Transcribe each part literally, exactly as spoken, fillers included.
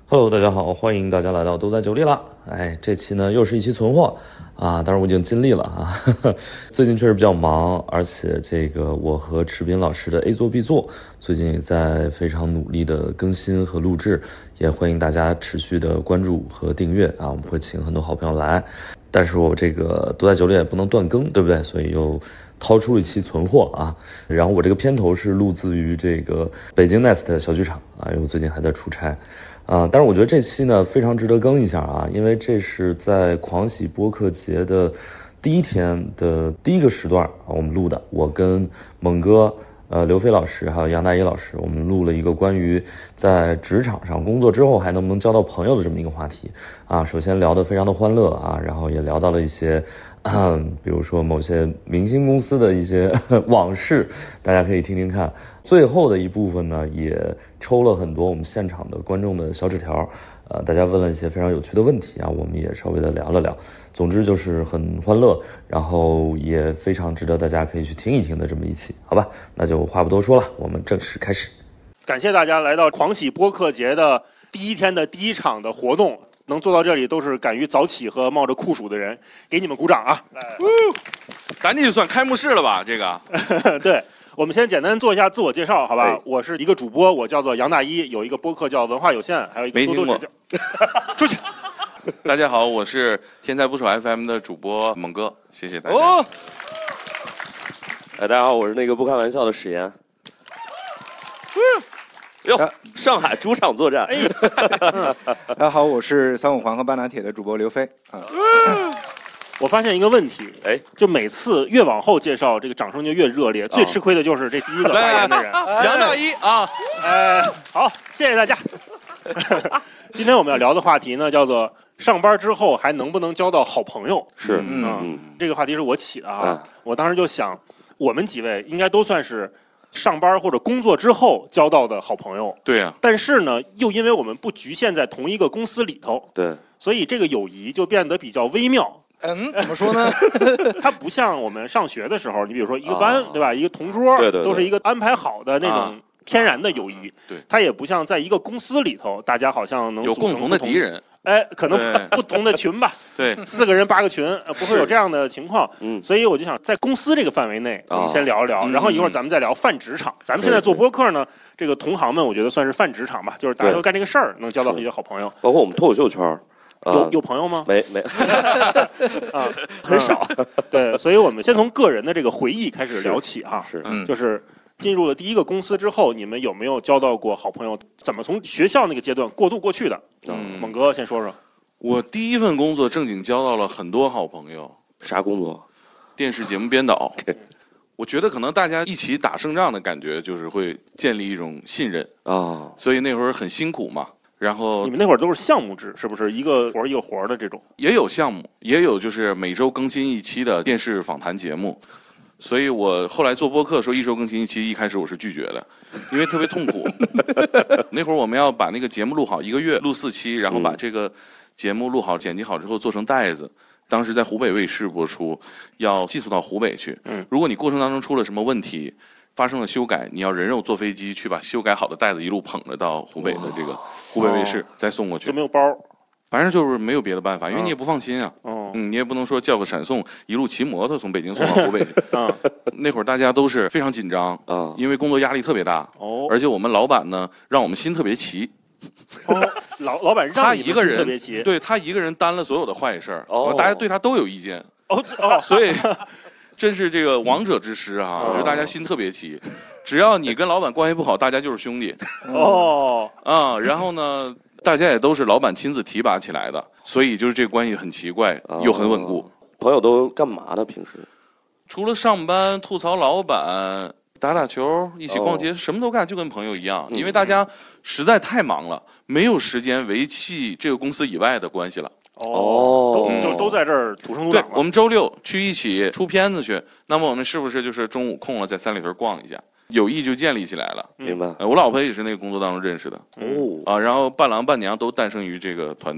Hello， 大家好，欢迎大家来到都在酒里啦。哎，这期呢又是一期存货啊，当然我已经尽力了啊。呵呵最近确实比较忙，而且这个我和池斌老师的 A 做 B 做最近也在非常努力的更新和录制，也欢迎大家持续的关注和订阅啊。我们会请很多好朋友来，但是我这个都在酒里也不能断更，对不对？所以又掏出了一期存货啊。然后我这个片头是录自于这个北京 Nest 小剧场啊，因为我最近还在出差。啊、呃，但是我觉得这期呢非常值得更一下啊，因为这是在狂喜播客节的第一天的第一个时段啊，我们录的，我跟猛哥、呃刘飞老师还有杨大一老师，我们录了一个关于在职场上工作之后还能不能交到朋友的这么一个话题啊。首先聊得非常的欢乐啊，然后也聊到了一些。嗯，比如说某些明星公司的一些往事，大家可以听听看。最后的一部分呢，也抽了很多我们现场的观众的小纸条，呃，大家问了一些非常有趣的问题啊，我们也稍微的聊了聊。总之就是很欢乐，然后也非常值得大家可以去听一听的这么一期，好吧？那就话不多说了，我们正式开始。 感谢大家来到狂喜播客节的第一天的第一场的活动。能做到这里都是敢于早起和冒着酷暑的人，给你们鼓掌啊！ 咱这就算开幕式了吧？这个， 对，我们先简单做一下自我介绍，好吧？ 哎、 我是一个主播，我叫做杨大一，有一个播客叫文化有限，还有一个多多指教。出去！ 大家好，我是天才捕手 F M 的主播猛哥，谢谢大家。 哦，哎，大家好，我是那个不开玩笑的史岩。哟，上海主场作战。哎， 大家好，我是三五环和半拿铁的主播刘飞啊。 我发现一个问题， 哎， 就每次越往后介绍，这个掌声就越热烈。最吃亏的就是这第一个发言的人， 杨大一啊。 哎，好，谢谢大家。今天我们要聊的话题呢，叫做上班之后还能不能交到好朋友？ 是， 嗯， 嗯这个话题是我起的啊。 嗯、 我当时就想，我们几位应该都算是。上班或者工作之后交到的好朋友， 对啊， 但是呢，又因为我们不局限在同一个公司里头， 对， 所以这个友谊就变得比较微妙。 嗯，怎么说呢？ 它不像我们上学的时候，你比如说一个班，啊、对吧？一个同桌， 对对对， 都是一个安排好的那种。 啊天然的友谊， 啊、对， 它也不像在一个公司里头，大家好像能有共同的敌人， 哎，可能不同的群吧， 对， 四个人八个群，不会有这样的情况。 嗯， 所以我就想在公司这个范围内，我们先聊一聊， 哦、 然后一会儿咱们再聊泛职场。咱们现在做播客呢，这个同行们，我觉得算是泛职场吧，就是大家都干这个事儿，能交到一些好朋友。 包括我们脱口秀圈。 有有朋友吗？ 没没啊，很少。对，所以我们先从个人的这个回忆开始聊起哈。 是， 嗯，就是进入了第一个公司之后，你们有没有交到过好朋友？怎么从学校那个阶段过渡过去的？嗯，猛哥先说说。 我第一份工作正经交到了很多好朋友。 啥工作？ 电视节目编导。我觉得可能大家一起打胜仗的感觉，就是会建立一种信任啊， 所以那会儿很辛苦嘛。然后你们那会儿都是项目制，是不是一个活一个活的这种？ 也有项目，也有就是每周更新一期的电视访谈节目。所以我后来做播客的时候，一周更新一期，一开始我是拒绝的，因为特别痛苦。那会儿我们要把那个节目录好，一个月录四期，然后把这个节目录好、剪辑好之后做成带子。当时在湖北卫视播出，要寄送到湖北去。 嗯， 如果你过程当中出了什么问题，发生了修改，你要人肉坐飞机去把修改好的带子一路捧着到湖北的这个湖北卫视，再送过去。 就没有包， 反正就是没有别的办法，因为你也不放心啊。 哦， 嗯，你也不能说叫个闪送，一路骑摩托从北京送到湖北去。 嗯， 那会儿大家都是非常紧张啊，因为工作压力特别大。 哦， 而且我们老板呢，让我们心特别齐。 哦，老老板让你们心特别齐， 对他一个人担了所有的坏事儿， 哦， 大家对他都有意见。 哦哦， 所以。真是这个王者之师啊！就是大家心特别齐，只要你跟老板关系不好，大家就是兄弟。 哦， 啊，然后呢，大家也都是老板亲自提拔起来的，所以就是这个关系很奇怪，又很稳固。 朋友都干嘛呢？平时除了上班吐槽老板、打打球、一起逛街，什么都干，就跟朋友一样。因为大家实在太忙了，没有时间维系这个公司以外的关系了。 哦，都就都在这儿土生土长了。 对，我们周六去一起出片子去，那么我们是不是就是中午空了在三里屯逛一下，友谊就建立起来了？ 明白。 我老婆也是那个工作当中认识的。 哦， 啊，然后伴郎伴娘都诞生于这个团队。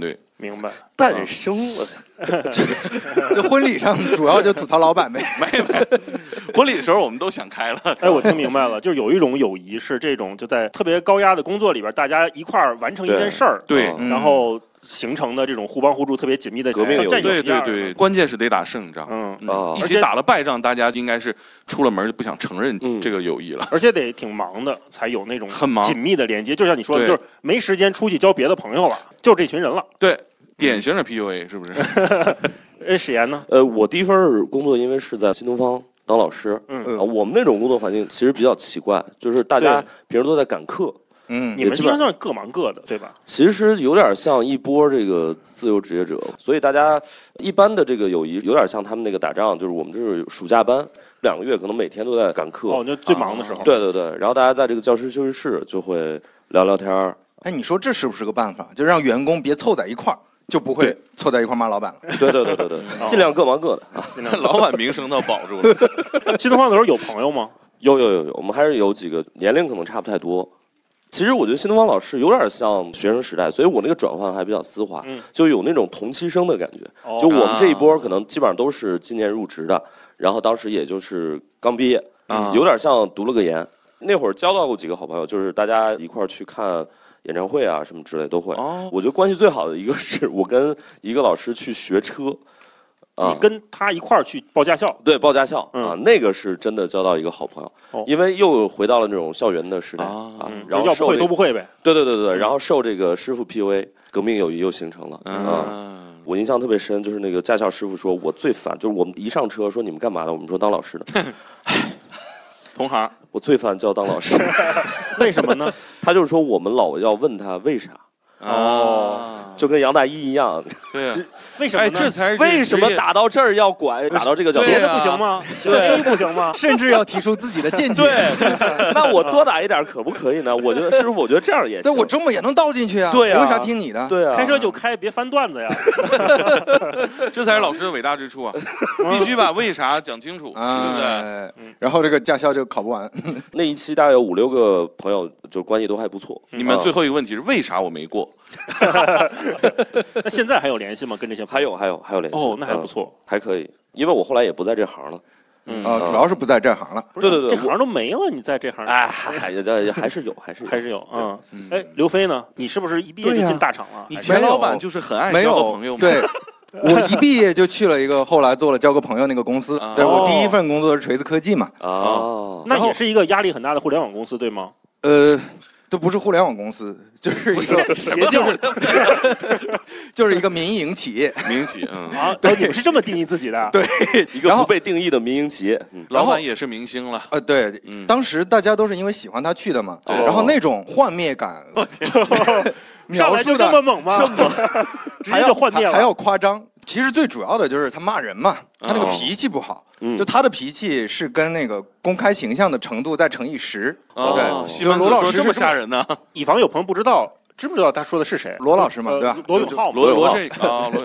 明白。 诞生了， 就婚礼上主要就吐槽老板呗。 没没，婚礼的时候我们都想开了。 哎，我听明白了，就是有一种友谊是这种，就在特别高压的工作里边，大家一块儿完成一件事儿， 对， 然后形成的这种互帮互助、特别紧密的革命友谊战友对对对，关键是得打胜仗。 嗯， 嗯，一起打了败仗，大家应该是出了门就不想承认这个友谊了， 而且得挺忙的，才有那种很忙紧密的连接。就像你说的，就是没时间出去交别的朋友了，就这群人了。 对，典型的 P U A 是不是？ 哎，史岩呢？ 呃，我第一份工作因为是在新东方当老师， 嗯啊，我们那种工作环境其实比较奇怪，就是大家平时都在赶课。 嗯， 你们基本上算各忙各的，对吧？ 其实有点像一波这个自由职业者，所以大家一般的这个友谊有点像他们那个打仗，就是我们就是暑假班，两个月可能每天都在赶课。 哦，就最忙的时候。 啊、对对对，然后大家在这个教师休息室就会聊聊天儿。 哎，你说这是不是个办法？就让员工别凑在一块儿，就不会凑在一块儿骂老板了。 对对对对对，尽量各忙各的啊， 尽量老板名声倒保住了。 新东方的时候有朋友吗？ 有有有有，我们还是有几个年龄可能差不太多。其实我觉得新东方老师有点像学生时代，所以我那个转换还比较丝滑， 嗯、 就有那种同期生的感觉。 哦、 就我们这一波可能基本上都是今年入职的，然后当时也就是刚毕业， 嗯、 有点像读了个研。那会儿交到过几个好朋友，就是大家一块儿去看演唱会啊什么之类都会。 哦、 我觉得关系最好的一个是我跟一个老师去学车。 你跟他一块儿去报驾校？ 对，报驾校、 嗯、 啊，那个是真的交到一个好朋友， 哦、 因为又回到了那种校园的时代啊， 嗯、 然后要不会都不会呗。 对对对对，然后受这个师傅 P U A， 革命友谊又形成了。 嗯， 啊、我印象特别深，就是那个驾校师傅说，我最烦，就是我们一上车说你们干嘛的，我们说当老师的， 同行， 我最烦叫当老师。 为什么呢？ 他就是说我们老要问他为啥。 哦， 就跟杨大一一样， 对啊， 为什么？ 哎，这才是为什么打到这儿要拐，打到这个角度， 别的不行吗？对，不行吗？ 甚至要提出自己的见解。 对，那我多打一点可不可以呢？我觉得师傅，我觉得这样也行。 对，我这么也能倒进去啊。 对啊， 为啥听你的？ 对啊， 开车就开，别翻段子呀。 这才是老师的伟大之处啊！必须把为啥讲清楚，对不对？ 然后这个驾校就考不完。 那一期大概有五六个朋友，就关系都还不错。 你们最后一个问题是为啥我没过？ 那现在还有联系吗？跟这些还有还有还有联系哦，那还不错、 嗯，还可以。因为我后来也不在这行了， 嗯啊，主要是不在这行了。 对对对， 这行都没了，你在这行哎，还还还是有，还是有还是有。嗯，哎，刘飞呢？你是不是一毕业就进大厂了？ 以前老板就是很爱交个朋友嘛。 对，我一毕业就去了一个后来做了交个朋友那个公司。对，我第一份工作是锤子科技嘛。 哦， 那也是一教，压力很大的互联网公司，对吗？ 呃。这不是互联网公司，就是一个邪教， 就是一个民营企业。 民营企业，嗯啊，对，你们是这么定义自己的？ 对， 一个不被定义的民营企业。 嗯、老板也是明星了。 呃，对，嗯、当时大家都是因为喜欢他去的嘛，哦、然后那种幻灭感， 描述的这么猛吗？这么直接就幻灭了， 还要夸张。其实最主要的就是他骂人嘛，他那个脾气不好。 嗯、 就他的脾气是跟那个公开形象的程度再乘以十。 哦，西门子说这么吓人呢？ 以防有朋友不知道，知不知道他说的是谁？ 罗老师嘛，对吧？ 罗永浩， 罗罗这啊，罗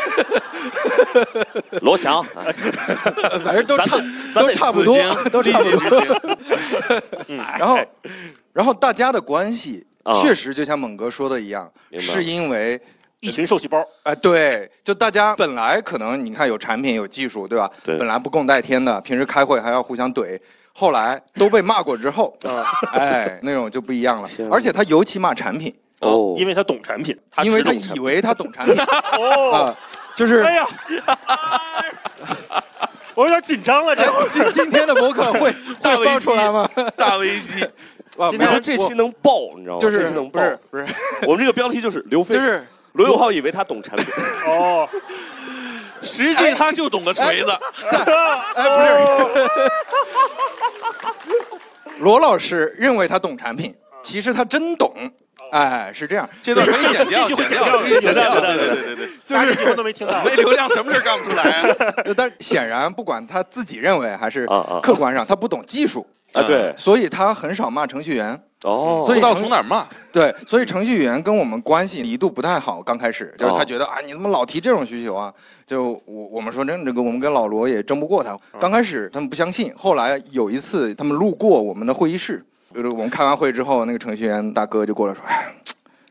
罗翔， 反正都差都差不多，都差不多。然后，然后大家的关系确实就像猛哥说的一样，是因为。 一群受气包， 哎、呃，对，就大家本来可能你看有产品有技术，对吧？ 对， 本来不共戴天的，平时开会还要互相怼，后来都被骂过之后，哎，那种就不一样了。而且他尤其骂产品哦， 因为他懂产品， 他因为他以为他懂产品哦、啊，就是哎呀，我有点紧张了，这今今天的博客会会放出来吗？ 大危机。 啊，我觉得这期能爆，你知道吗？ 就是这期能爆， 不是不是， 我们这个标题就是刘飞， 就是罗永浩以为他懂产品， 哦， 实际他就懂个锤子， 哎，不是，罗老师认为他懂产品，其实他真懂，哎，是这样， 这段可以剪掉，剪掉，可以剪掉，对对对对， 就是这都没听到， 没流量，什么事干不出来啊？ 但显然，不管他自己认为还是客观上，他不懂技术。 啊，对， 所以他很少骂程序员哦， 所以不知道从哪儿骂。 对，所以程序员跟我们关系一度不太好。刚开始就是他觉得、哦、啊，你怎么老提这种需求啊？就我我们说这这个，我们跟老罗也争不过他。刚开始他们不相信，后来有一次他们路过我们的会议室，就是我们开完会之后，那个程序员大哥就过来说：“哎，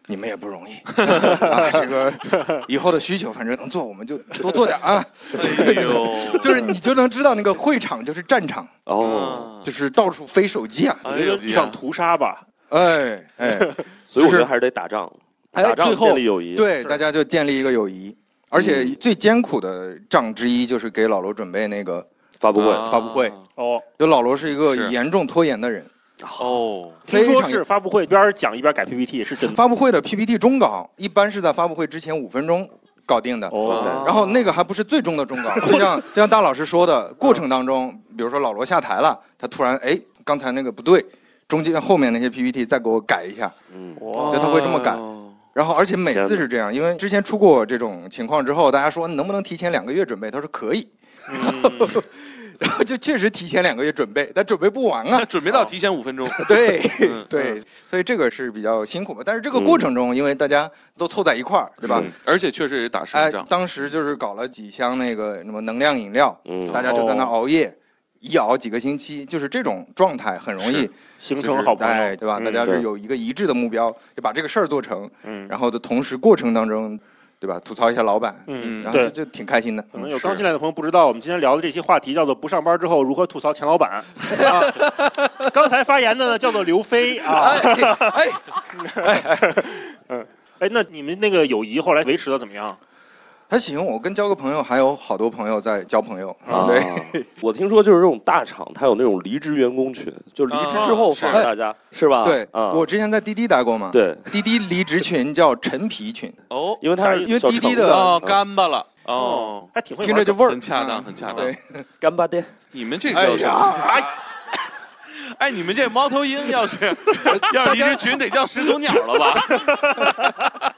你们也不容易啊，这个以后的需求反正能做我们就多做点啊。 哎呦， 就是你就能知道那个会场就是战场哦， 就是到处飞手机啊， 我觉得一场屠杀吧。 哎哎， 所以我觉得还是得打仗， 哎打仗最后建立友谊。 对，大家就建立一个友谊。而且最艰苦的仗之一就是给老罗准备那个发布会， 啊发布会。 哦， 就老罗是一个是严重拖延的人。 哦， 听说非常是发布会一边讲一边改 P P T， 是真的。 发布会的 P P T 终稿一般是在发布会之前五分钟搞定的。 哦， 然后那个还不是最终的终稿，就像就像大老师说的，过程当中，比如说老罗下台了，他突然哎，刚才那个不对，中间后面那些 P P T 再给我改一下， 嗯， 哇就他会这么改。然后而且每次是这样，因为之前出过这种情况之后，大家说能不能提前两个月准备？他说可以。 嗯然后就确实提前两个月准备，但准备不完啊。 准备到提前五分钟。 对嗯对，所以这个是比较辛苦吧。但是这个过程中，因为大家都凑在一块儿，对吧？ 嗯而且确实也打胜哎仗，。 当时就是搞了几箱那个什么能量饮料， 嗯大家就在那熬夜，一熬几个星期，就是这种状态很容易是形成好朋友， 哎，对吧？ 嗯大家是对有一个一致的目标，就把这个事儿做成， 嗯然后的同时过程当中，对吧？吐槽一下老板， 嗯， 然后就对。 就挺开心的。 可能有刚进来的朋友不知道，我们今天聊的这期话题叫做“不上班之后如何吐槽钱老板”。啊，刚才发言的呢叫做刘飞啊。 哎， 嗯，哎，那你们那个友谊后来维持的怎么样？ 还行，我跟交个朋友，还有好多朋友在交朋友。 啊对， 我听说就是这种大厂，它有那种离职员工群，就是离职之后啊是反而大家是吧？ 对， 啊， 我之前在滴滴待过嘛， 对， 滴滴离职群叫陈皮群， 哦因为它是因为小滴滴的橙子哦， 嗯干巴了哦， 还挺会玩听着就味儿， 很恰当嗯很恰当对， 干巴爹， 你们这哎叫什么？ 呀， 哎，哎，你们这猫头鹰要是要是离职群得叫始祖鸟了吧？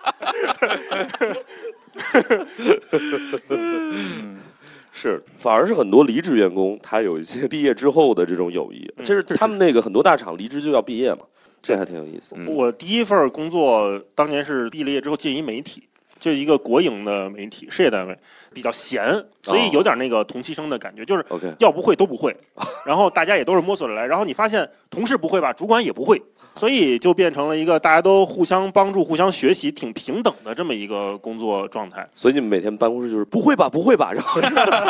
是，反而是很多离职员工，他有一些毕业之后的这种友谊， 嗯其实他们那个很多大厂离职就要毕业嘛，这还挺有意思。 嗯我第一份工作当年是毕了业之后进一媒体，就一个国营的媒体事业单位，比较闲，所以有点那个同期生的感觉，就是 OK， 要不会都不会，然后大家也都是摸索着来，然后你发现同事不会吧，主管也不会，所以就变成了一个大家都互相帮助、互相学习、挺平等的这么一个工作状态。 所以你们每天办公室就是不会吧，不会吧，然后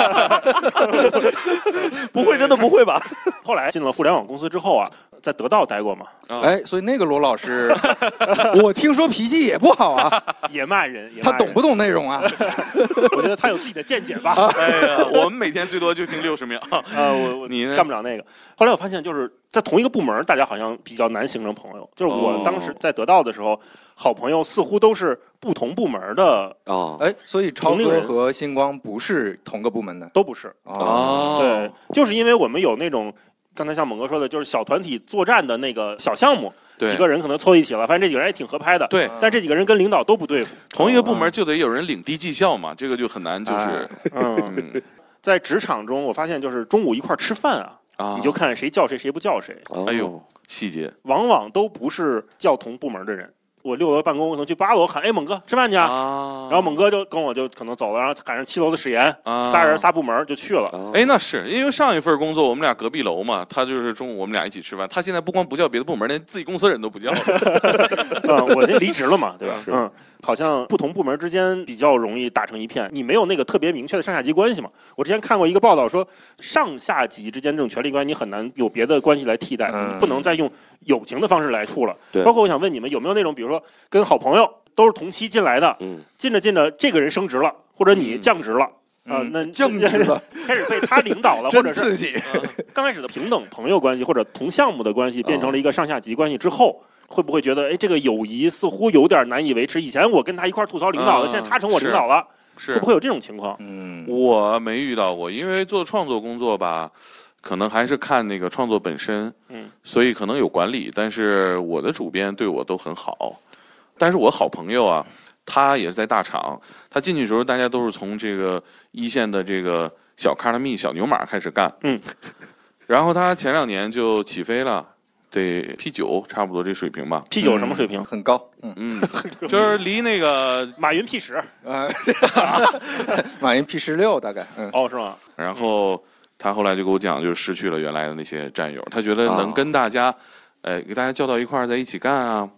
不会，真的不会吧？ 后来进了互联网公司之后啊，在得到待过嘛， 哎，所以那个罗老师，我听说脾气也不好啊， 也骂人，也骂人他懂不？懂内容啊？ 我觉得他有自己的见解吧。 哎呀，我们每天最多就听六十秒。 呃，我我你呢干不了那个。后来我发现，就是在同一个部门，大家好像比较难形成朋友。就是我哦当时在得到的时候，好朋友似乎都是不同部门的， 啊， 哎，所以超哥同龄人和星光不是同个部门的都不是。 啊？ 哦， 对，就是因为我们有那种刚才像猛哥说的，就是小团体作战的那个小项目， 对几个人可能凑一起了，发现这几个人也挺合拍的。 对， 但这几个人跟领导都不对付。 同一个部门就得有人领低绩效嘛，这个就很难，就是哎嗯， 嗯在职场中，我发现就是中午一块儿吃饭啊， 啊， 你就看谁叫谁，谁不叫谁， 哦哎呦，细节往往都不是叫同部门的人。我六楼办公，我可能去八楼喊：“哎，猛哥吃饭去啊！” 啊， 然后猛哥就跟我就可能走了，然后赶上七楼的史岩， 啊仨人仨部门就去了。 哦哎，那是因为上一份工作我们俩隔壁楼嘛，他就是中午我们俩一起吃饭，他现在不光不叫别的部门，连自己公司人都不叫了。 嗯，我先离职了嘛，对吧？ 是嗯，好像不同部门之间比较容易打成一片，你没有那个特别明确的上下级关系嘛。我之前看过一个报道说，上下级之间这种权力关系，你很难有别的关系来替代， 嗯你不能再用友情的方式来处了。 对包括我想问你们，有没有那种，比如说跟好朋友都是同期进来的， 嗯， 进着进着这个人升职了，或者你嗯降职了。啊、 嗯那降职了， 开始被他领导了，或真者是刺激。 刚开始的平等朋友关系或者同项目的关系变成了一个上下级关系之后，会不会觉得，哎，这个友谊似乎有点难以维持？以前我跟他一块儿吐槽领导的， 啊现在他成我领导了， 是会不会有这种情况？ 嗯， 我没遇到过，因为做创作工作吧，可能还是看那个创作本身， 嗯， 所以可能有管理，但是我的主编对我都很好，但是我好朋友啊，他也是在大厂，他进去的时候大家都是从这个一线的这个小卡拉蜜、小牛马开始干， 嗯， 然后他前两年就起飞了，得 P 九差不多这水平吧， P 九什么水平？ 很高，嗯， 嗯，就是离那个， 马云 P 十啊，马云 P 十六大概，嗯， 哦，是吗？ 然后他后来就给我讲，就是失去了原来的那些战友，他觉得啊能跟大家，呃，给大家叫到一块儿在一起干啊，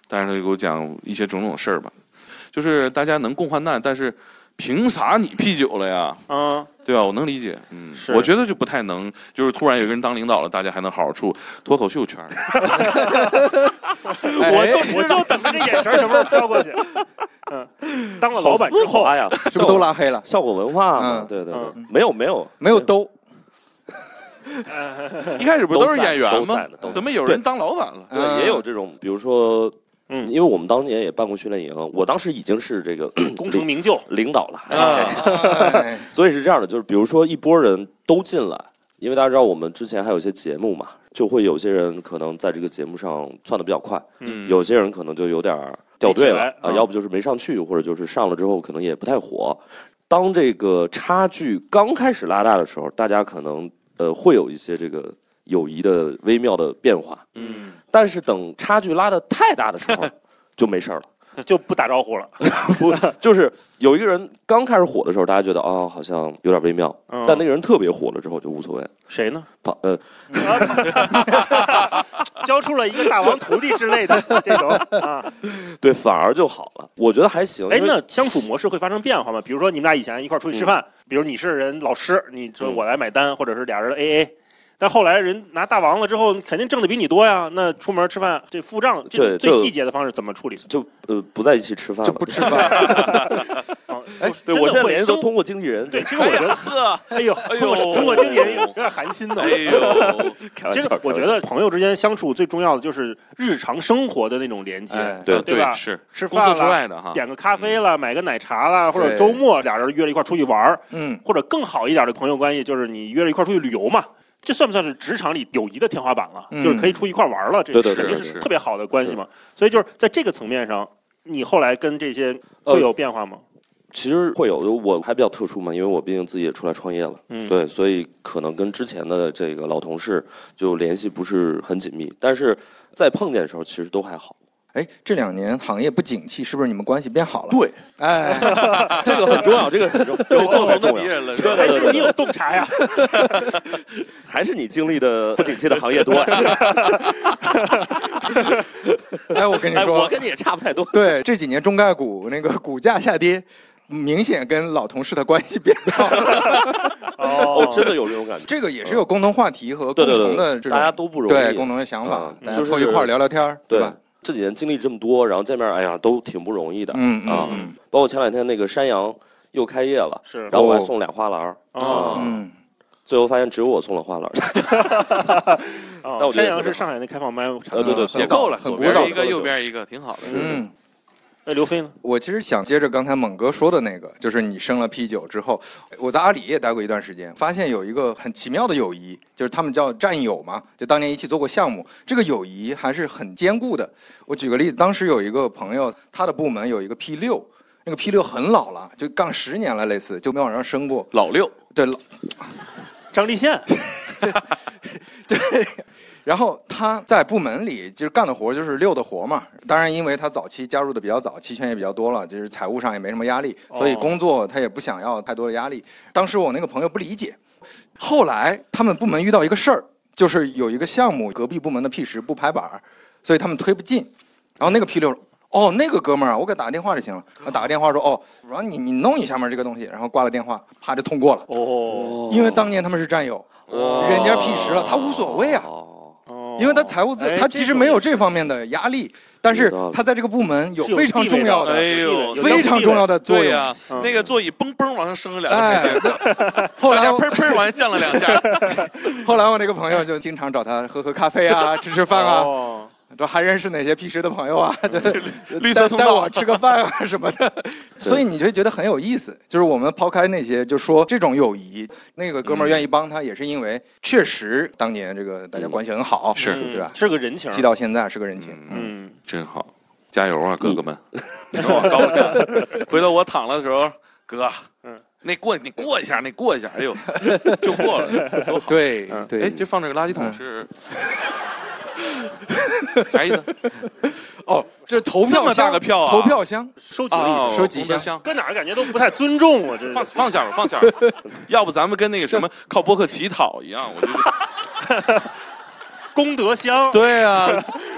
但是他就给我讲一些种种事儿吧，就是大家能共患难，但是凭啥你啤酒了呀？ 嗯， 对吧？我能理解，嗯， 是我觉得就不太能，就是突然有个人当领导了，大家还能好好处脱口秀圈儿。 我就我就等着这眼神什么时候飘过去。嗯，当了老板之后呀， 是不是都拉黑了？ 效果文化嘛， 嗯对对对， 嗯没有没有没有都， 一开始不都是演员吗都在呢？都在怎么有人当老板了？ 对， 嗯也有这种，比如说， 嗯因为我们当年也办过训练营，我当时已经是这个功成名就领导了， 啊哎所以是这样的，就是比如说一拨人都进来，因为大家知道我们之前还有一些节目嘛，就会有些人可能在这个节目上窜的比较快， 嗯， 有些人可能就有点儿掉队了没起来啊， 嗯要不就是没上去，或者就是上了之后可能也不太火。当这个差距刚开始拉大的时候，大家可能呃会有一些这个友谊的微妙的变化， 嗯， 但是等差距拉得太大的时候就没事儿了。 就不打招呼了。 不，就是有一个人刚开始火的时候，大家觉得哦好像有点微妙， 嗯但那个人特别火了之后就无所谓了。 谁呢？ 跑呃， 教出了一个大王徒弟之类的这种啊。 对，反而就好了。我觉得还行。 哎， 因为那相处模式会发生变化吗？比如说你们俩以前一块儿出去吃饭，比如你是人老师，你说我来买单，或者是俩人 A A。但后来人拿大王了之后，肯定挣的比你多呀。那出门吃饭这付账，这对就最细节的方式怎么处理？ 就呃不在一起吃饭了， 就不吃饭。 啊， 哎对我现在联系都通。 通过经纪人。 对，其实我觉得， 呵， 哎呦， 哎呦通过通过经纪人有点寒心的。 哎呦， 开玩笑其实我觉得朋友之间相处最重要的就是日常生活的那种连接， 哎对对吧？ 是吃工作之饭了， 外的哈， 点个咖啡了，买个奶茶了，或者对周末俩人约了一块出去玩儿， 嗯， 或者更好一点的朋友关系，就是你约了一块出去旅游嘛。这算不算是职场里友谊的天花板了？ 嗯就是可以出一块玩了，这对对对肯定是是特别好的关系嘛。所以就是在这个层面上，你后来跟这些会有变化吗？ 其实会有，我还比较特殊嘛，因为我毕竟自己也出来创业了， 嗯， 对，所以可能跟之前的这个老同事就联系不是很紧密，但是在碰见的时候其实都还好。 哎，这两年行业不景气，是不是你们关系变好了？ 对， 哎， 这个很重要，这个很重要， 有共同的重要， 敌人了，是吧？ 还是你有洞察呀？ 还是你经历的不景气的行业多。 哎，我跟你哎， 说， 我跟你也差不太多。 对，这几年中概股那个股价下跌，明显跟老同事的关系变好了。 哦，真的有这种感觉。 这个也是有共同话题和共对对对同的这种大家都不容易对共同的想法嗯， 大家就是凑一块儿聊聊天儿， 对吧？ 这几年经历这么多，然后见面，哎呀，都挺不容易的。 嗯啊嗯嗯包括前两天那个山羊又开业了， 是然后我还送俩花篮儿， 哦啊嗯， 最后发现只有我送了花篮儿。 哦但我觉得山羊是上海那开放麦产呃对对很也够了， 很古早左边一个， 的右边一个，挺好的。 嗯。 那刘飞呢？ 我其实想接着刚才猛哥说的那个，就是你生了啤酒之后，我在阿里也待过一段时间，发现有一个很奇妙的友谊，就是他们叫战友嘛，就当年一起做过项目，这个友谊还是很坚固的。我举个例子，当时有一个朋友，他的部门有一个 P 六，那个 P 六很老了，就干十年了，类似就没往上升过。 老六， 对，老张立宪。 对。然后他在部门里就是干的活就是溜的活嘛，当然因为他早期加入的比较早，期权也比较多了，就是财务上也没什么压力，所以工作他也不想要太多的压力。当时我那个朋友不理解，后来他们部门遇到一个事儿，就是有一个项目隔壁部门的 P 十不拍板，所以他们推不进，然后那个 P 六哦，那个哥们儿啊，我给他打个电话就行了。我打个电话说，哦，我说你你弄一下嘛这个东西，然后挂了电话，啪就通过了。 哦， 因为当年他们是战友， 哇人家 P 十了，他无所谓啊。 哦因为他财务自， 哎他其实没有这方面的压力，但是有道理他在这个部门有是有非常重要的、 哎呦有非常重要的作用。 对呀， 嗯那个座椅嘣嘣往上升了两个哎台阶，， 后来大家砰砰往下降了两下。 后来我那个朋友就经常找他喝喝咖啡啊，吃吃饭啊， 哦， 这还认识哪些 P 十的朋友啊？就绿色通道带带我吃个饭啊什么的，所以你就觉得很有意思。就是我们抛开那些，就说这种友谊，那个哥们儿愿意帮他，也是因为确实当年这个大家关系很好， 是对吧嗯？是个人情。 记到现在是个人情。嗯， 嗯， 真好，加油啊，哥哥们！往高了看，回头我躺了的时候，哥， 嗯， 那过你过一下，那过一下，哎呦，就过了，多好。 对嗯对。 哎，这放这个垃圾桶是啥意思？ 哦，这投这么大票箱个票啊投票箱。 收几个哦意思？ 收几箱功德箱， 搁哪儿感觉都不太尊重我这放放下边，放下边。要不咱们跟那个什么靠播客乞讨一样，我就功德箱。 对啊，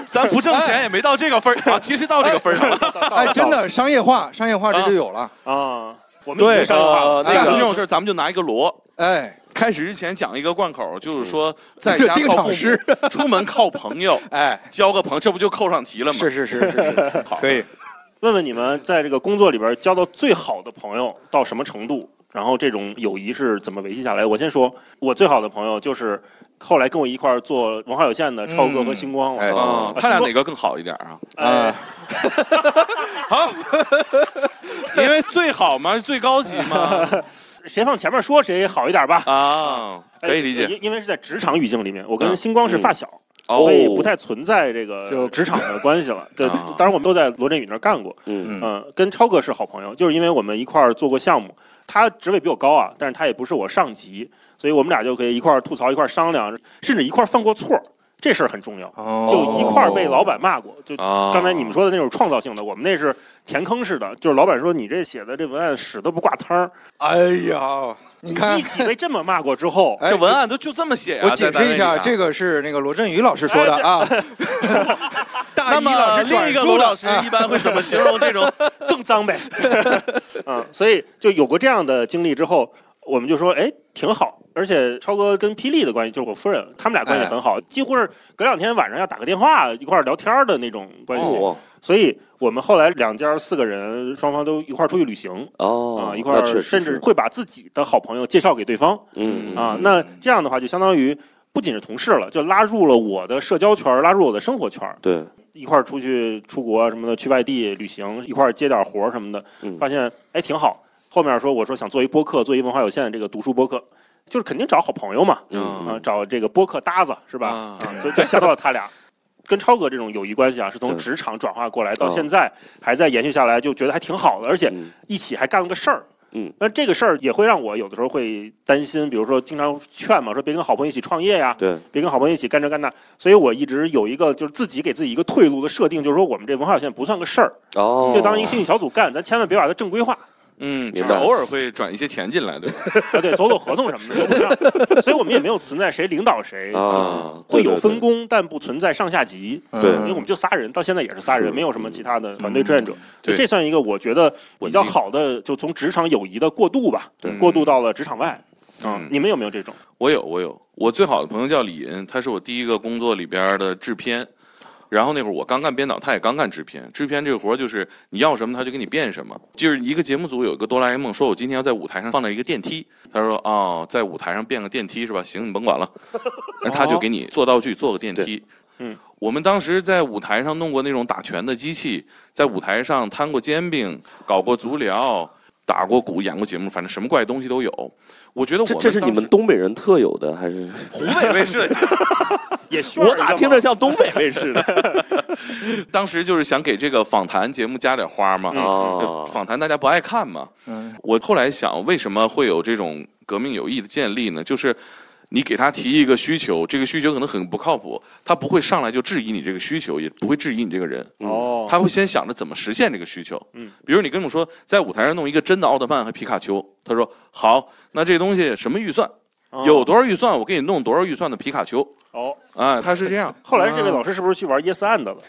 咱不挣钱也没到这个份儿啊，其实到这个份儿上了。 哎，真的商业化，商业化这就有了啊。我们对， 商业化了。 下次这种事咱们就拿一个锣， 哎， 开始之前讲一个贯口，就是说在家靠父母，出门靠朋友， 哎， 交个朋友，这不就扣上题了吗？ 是是是是是， 好， 可以。 问问你们在这个工作里边交到最好的朋友到什么程度？然后这种友谊是怎么维系下来？我先说，我最好的朋友就是后来跟我一块儿做文化有限的超哥和星光。 哎啊，他俩哪个更好一点啊？ 哎， 好， 因为最好嘛，最高级嘛。 谁放前面说谁好一点吧？ 啊，可以理解。 因因为是在职场语境里面，我跟星光是发小。所以不太存在这个职场的关系了。对，当然我们都在罗振宇那儿干过。嗯嗯，跟超哥是好朋友，就是因为我们一块儿做过项目。他职位比我高啊，但是他也不是我上级，所以我们俩就可以一块儿吐槽、一块儿商量，甚至一块儿犯过错。这事儿很重要，就一块儿被老板骂过。就刚才你们说的那种创造性的，我们那是填坑式的，就是老板说你这写的这文案屎都不挂汤儿。 哎呀，你看一起被这么骂过之后， 这文案都就这么写呀。 我解释一下，这个是那个罗振宇老师说的啊。大一老师另一个罗老师一般会怎么形容这种更脏呗？嗯，所以就有过这样的经历之后，我们就说，哎，挺好。而且超哥跟霹雳的关系，就是我夫人，他们俩关系很好，哎、几乎是隔两天晚上要打个电话一块儿聊天的那种关系。哦、所以我们后来两家四个人，双方都一块儿出去旅行。哦，啊、呃，一块儿甚至会把自己的好朋友介绍给对方。嗯啊，那这样的话就相当于不仅是同事了，就拉入了我的社交圈，拉入我的生活圈。 对， 一块儿出去出国什么的，去外地旅行，一块儿接点活什么的，嗯、发现哎挺好。后面说我说想做一播客，做一文化有限这个读书播客。就是肯定找好朋友嘛，嗯啊，找这个播客搭子是吧？啊，就就想到了他俩，跟超哥这种友谊关系啊，是从职场转化过来，到现在还在延续下来，就觉得还挺好的，而且一起还干了个事儿。嗯，那这个事儿也会让我有的时候会担心，比如说经常劝嘛，说别跟好朋友一起创业呀， 对， 别跟好朋友一起干这干那。所以我一直有一个就是自己给自己一个退路的设定，就是说我们这文化有限不算个事儿，哦，就当一个兴趣小组干，咱千万别把它正规化。 嗯，就是偶尔会转一些钱进来，对吧？ 啊，对，走走合同什么的，所以我们也没有存在谁领导谁，啊，会有分工，但不存在上下级。 对， 因为我们就仨人，到现在也是仨人，没有什么其他的团队志愿者。所以这算一个我觉得比较好的，就从职场友谊的过渡吧，对，过渡到了职场外。嗯，你们有没有这种？ 我有，我有。我最好的朋友叫李银，他是我第一个工作里边的制片。然后那会儿我刚干编导，他也刚干制片。制片这个活就是你要什么他就给你变什么。就是一个节目组有一个哆啦 A 梦，说我今天要在舞台上放了一个电梯。他说哦，在舞台上变个电梯是吧？行，你甭管了。然后他就给你做道具，做个电梯。嗯，我们当时在舞台上弄过那种打拳的机器，在舞台上摊过煎饼，搞过足疗，打过鼓，演过节目，反正什么怪东西都有。我觉得我这这是你们东北人特有的，还是湖北卫视的节目？ 也我咋听着像东北卫视的？ 当时就是想给这个访谈节目加点花嘛， 嗯、 访谈大家不爱看嘛。嗯、我后来想，为什么会有这种革命友谊的建立呢？就是你给他提一个需求，这个需求可能很不靠谱，他不会上来就质疑你这个需求，也不会质疑你这个人。哦，他会先想着怎么实现这个需求。嗯，比如你跟我说在舞台上弄一个真的奥特曼和皮卡丘，他说好，那这东西什么预算？哦、有多少预算，我给你弄多少预算的皮卡丘。哦，啊，他是这样。 后来这位老师是不是去玩 Yes and 了？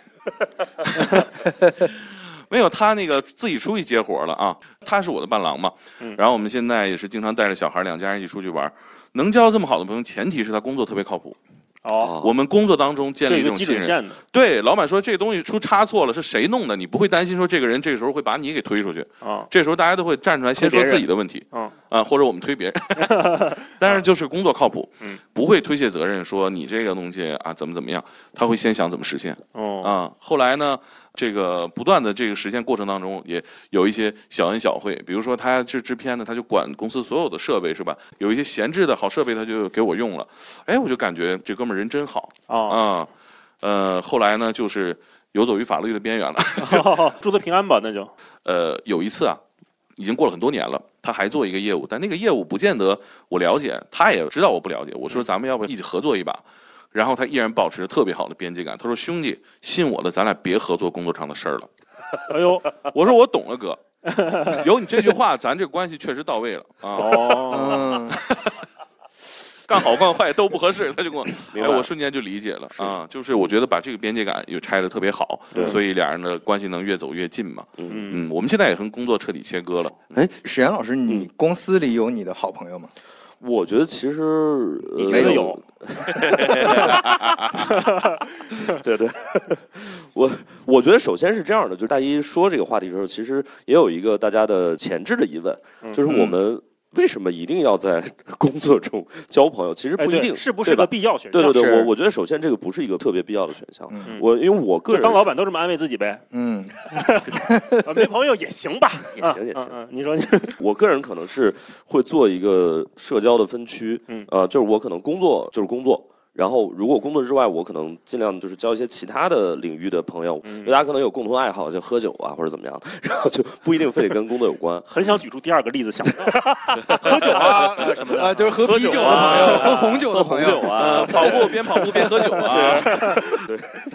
没有，他那个自己出去接活了啊。他是我的伴郎嘛，嗯、然后我们现在也是经常带着小孩两家人一起出去玩。能交这么好的朋友，前提是他工作特别靠谱。哦，我们工作当中建立这种信任。对，老板说这个东西出差错了，是谁弄的？你不会担心说这个人这个时候会把你给推出去。啊，这时候大家都会站出来先说自己的问题。啊啊，或者我们推别人。但是就是工作靠谱，嗯，不会推卸责任，说你这个东西啊怎么怎么样，他会先想怎么实现。哦啊，后来呢？这个不断的这个实现过程当中，也有一些小恩小惠，比如说他是制片的，他就管公司所有的设备是吧？有一些闲置的好设备，他就给我用了。哎，我就感觉这哥们儿人真好啊、哦嗯！呃，后来呢，就是游走于法律的边缘了， 哦、祝他平安吧，那就。 呃，有一次啊，已经过了很多年了，他还做一个业务，但那个业务不见得我了解，他也知道我不了解。我说咱们要不要一起合作一把？然后他依然保持着特别好的边界感。他说：“兄弟，信我的，咱俩别合作工作上的事儿了。” 哎呦， 我说我懂了，哥，有你这句话，咱这个关系确实到位了啊。哦， 干好干坏都不合适，他就跟我， 明白哎，我瞬间就理解了啊，就是我觉得把这个边界感又拆得特别好，所以俩人的关系能越走越近嘛。嗯嗯，我们现在也跟工作彻底切割了。 哎，史岩老师，你公司里有你的好朋友吗？ 我觉得其实你觉得有？ 对对，我我觉得首先是这样的，就是大一说这个话题的时候，其实也有一个大家的前置的疑问，就是我们为什么一定要在工作中交朋友？其实不一定， 哎、是不是个必要选项？ 对对对，我我觉得首先这个不是一个特别必要的选项。嗯、我因为我个人当老板都这么安慰自己呗。 嗯， 没朋友也行吧， 也行也行。 啊啊、你说你， 我个人可能是会做一个社交的分区， 嗯呃，就是我可能工作就是工作。然后，如果工作之外，我可能尽量就是交一些其他的领域的朋友，因为大家可能有共同爱好，就喝酒啊或者怎么样，然后就不一定非得跟工作有关。 很想举出第二个例子，想喝酒啊什么的啊，就是喝啤酒的朋友，喝红酒的朋友啊， 跑步边跑步边喝酒啊， 对。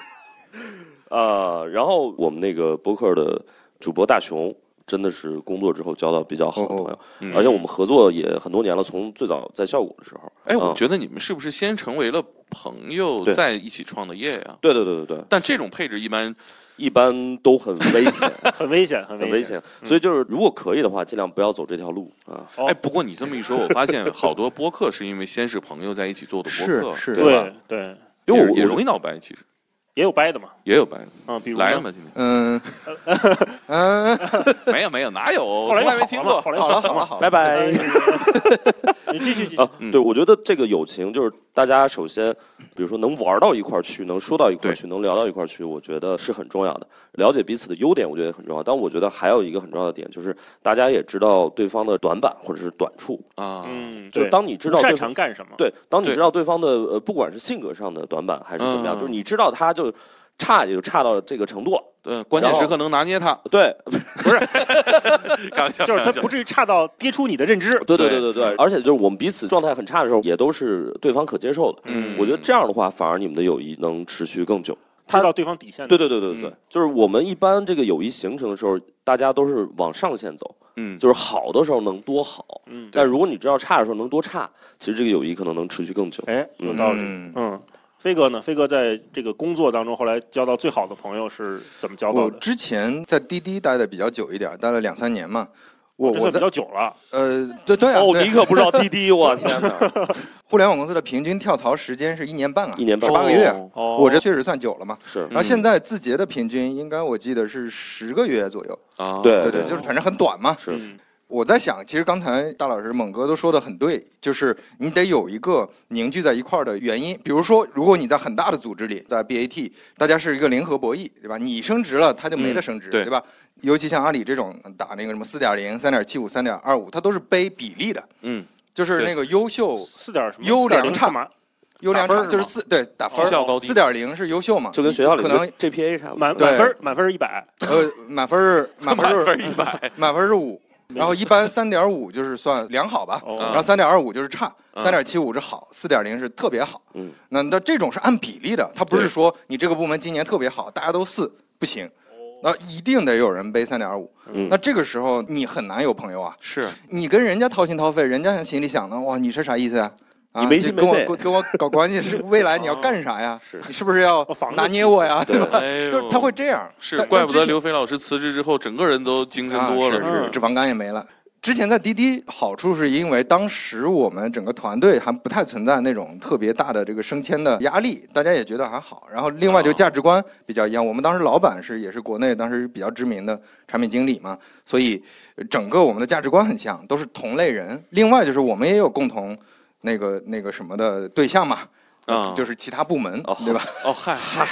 呃，然后我们那个播客的主播大熊。真的是工作之后交到比较好的朋友，哦嗯、而且我们合作也很多年了，从最早在效果的时候。 哎，我觉得你们是不是先成为了朋友，再一起创的业呀？ 对对对对对。 但这种配置一般一般都很危险， 很危险，很危险。所以就是如果可以的话，尽量不要走这条路啊。 哎，不过你这么一说，我发现好多播客是因为先是朋友在一起做的播客， 是， 对吧？对， 因为我也容易闹掰，其实。 也有掰的嘛， 也有掰的啊，比如来了吗？今天嗯嗯， 没有没有，哪有？ 后来没听过。 好了好了好了好了， 拜拜。 你继续继续啊，对，我觉得这个友情就是大家首先，比如说能玩到一块儿去，能说到一块儿去，能聊到一块儿去，我觉得是很重要的。了解彼此的优点，我觉得也很重要。但我觉得还有一个很重要的点，就是大家也知道对方的短板或者是短处啊。 嗯， 就是当你知道擅长干什么， 对，当你知道对方的呃，不管是性格上的短板还是怎么样，就是你知道他就。差也就差到这个程度， 对，关键时刻能拿捏他。 对， 不是， 开玩笑， 就是他不至于差到跌出你的认知。 对对对对对，而且就是我们彼此状态很差的时候，也都是对方可接受的。嗯，我觉得这样的话，反而你们的友谊能持续更久。 知道对方底线。 对对对对对对，就是我们一般这个友谊形成的时候，大家都是往上线走。嗯，就是好的时候能多好。嗯，但如果你知道差的时候能多差，其实这个友谊可能能持续更久。 哎，有道理。嗯。飞哥呢？飞哥在这个工作当中，后来交到最好的朋友是怎么交到的？ 我之前在滴滴待的比较久一点，待了两三年嘛。我我比较久了。 呃，对对啊。 哦，你可不知道滴滴，我天哪！ 互联网公司的平均跳槽时间是一年半啊， 一年半， 十八个月。 哦， 我这确实算久了嘛。 是。 然后现在字节的平均应该我记得是十个月左右。 啊， 对对对，就是反正很短嘛。 是。 我在想，其实刚才大老师、猛哥都说的很对，就是你得有一个凝聚在一块儿的原因。比如说，如果你在很大的组织里，在 B A T， 大家是一个零和博弈，对吧？你升职了，他就没得升职， 嗯、对, 对吧？尤其像阿里这种打那个什么四点零、三点七五、三点二五，它都是背比例的。 嗯， 就是那个优秀四点什么优良差。优良差就是四对打分，四点零是优秀嘛， 就跟学校里可能 G P A 差不多。 满满分满分是一百， 呃，满分是满分是一百， 满分是五。然后一般三点五就是算良好吧，然后三点二五就是差，三点七五是好，四点零是特别好。嗯，那那这种是按比例的，它不是说你这个部门今年特别好，大家都四不行，那一定得有人背三点二五。那这个时候你很难有朋友啊， 是你跟人家掏心掏肺，人家心里想呢，哇，你是啥意思呀？ 啊、你没心没肺，跟我跟我搞关系是未来你要干啥呀？ 是你是不是要拿捏我呀？对吧？ 哎、 就是他会这样。 是，怪不得刘飞老师辞职之后，整个人都精神多了， 啊、是是，脂肪肝也没了。之前在滴滴好处是因为当时我们整个团队还不太存在那种特别大的这个升迁的压力，大家也觉得还好。然后另外就价值观比较一样，我们当时老板是也是国内当时比较知名的产品经理嘛，所以整个我们的价值观很像，都是同类人。另外就是我们也有共同那个那个什么的对象嘛，啊、就是其他部门， 哦、 对吧？ 哦嗨嗨。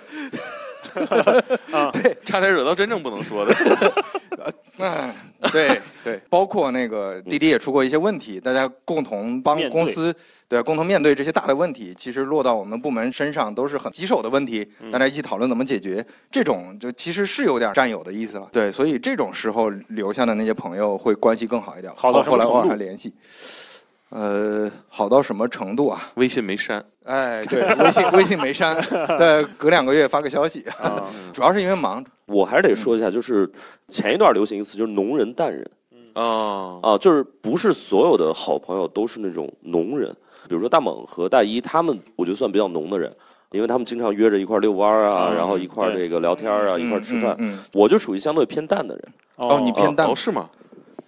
啊，对， 差点惹到真正不能说的。 嗯，对对，包括那个滴滴也出过一些问题，大家共同帮公司对共同面对这些大的问题，其实落到我们部门身上都是很棘手的问题，大家一起讨论怎么解决。这种就其实是有点战友的意思了。对，所以这种时候留下的那些朋友会关系更好一点， 好到后来偶尔还联系。呃，好到什么程度啊？ 微信没删， 哎，对，微信微信没删，对，隔两个月发个消息，啊、主要是因为忙。 我还是得说一下，就是前一段流行一词，就是农人淡人，啊、嗯、啊，就是不是所有的好朋友都是那种农人， 比如说大猛和大一，他们我觉得算比较浓的人。因为他们经常约着一块遛弯啊，嗯、然后一块这个聊天啊，嗯、一块吃饭、嗯嗯。我就属于相对偏淡的人。 哦，你偏淡、 哦、是吗？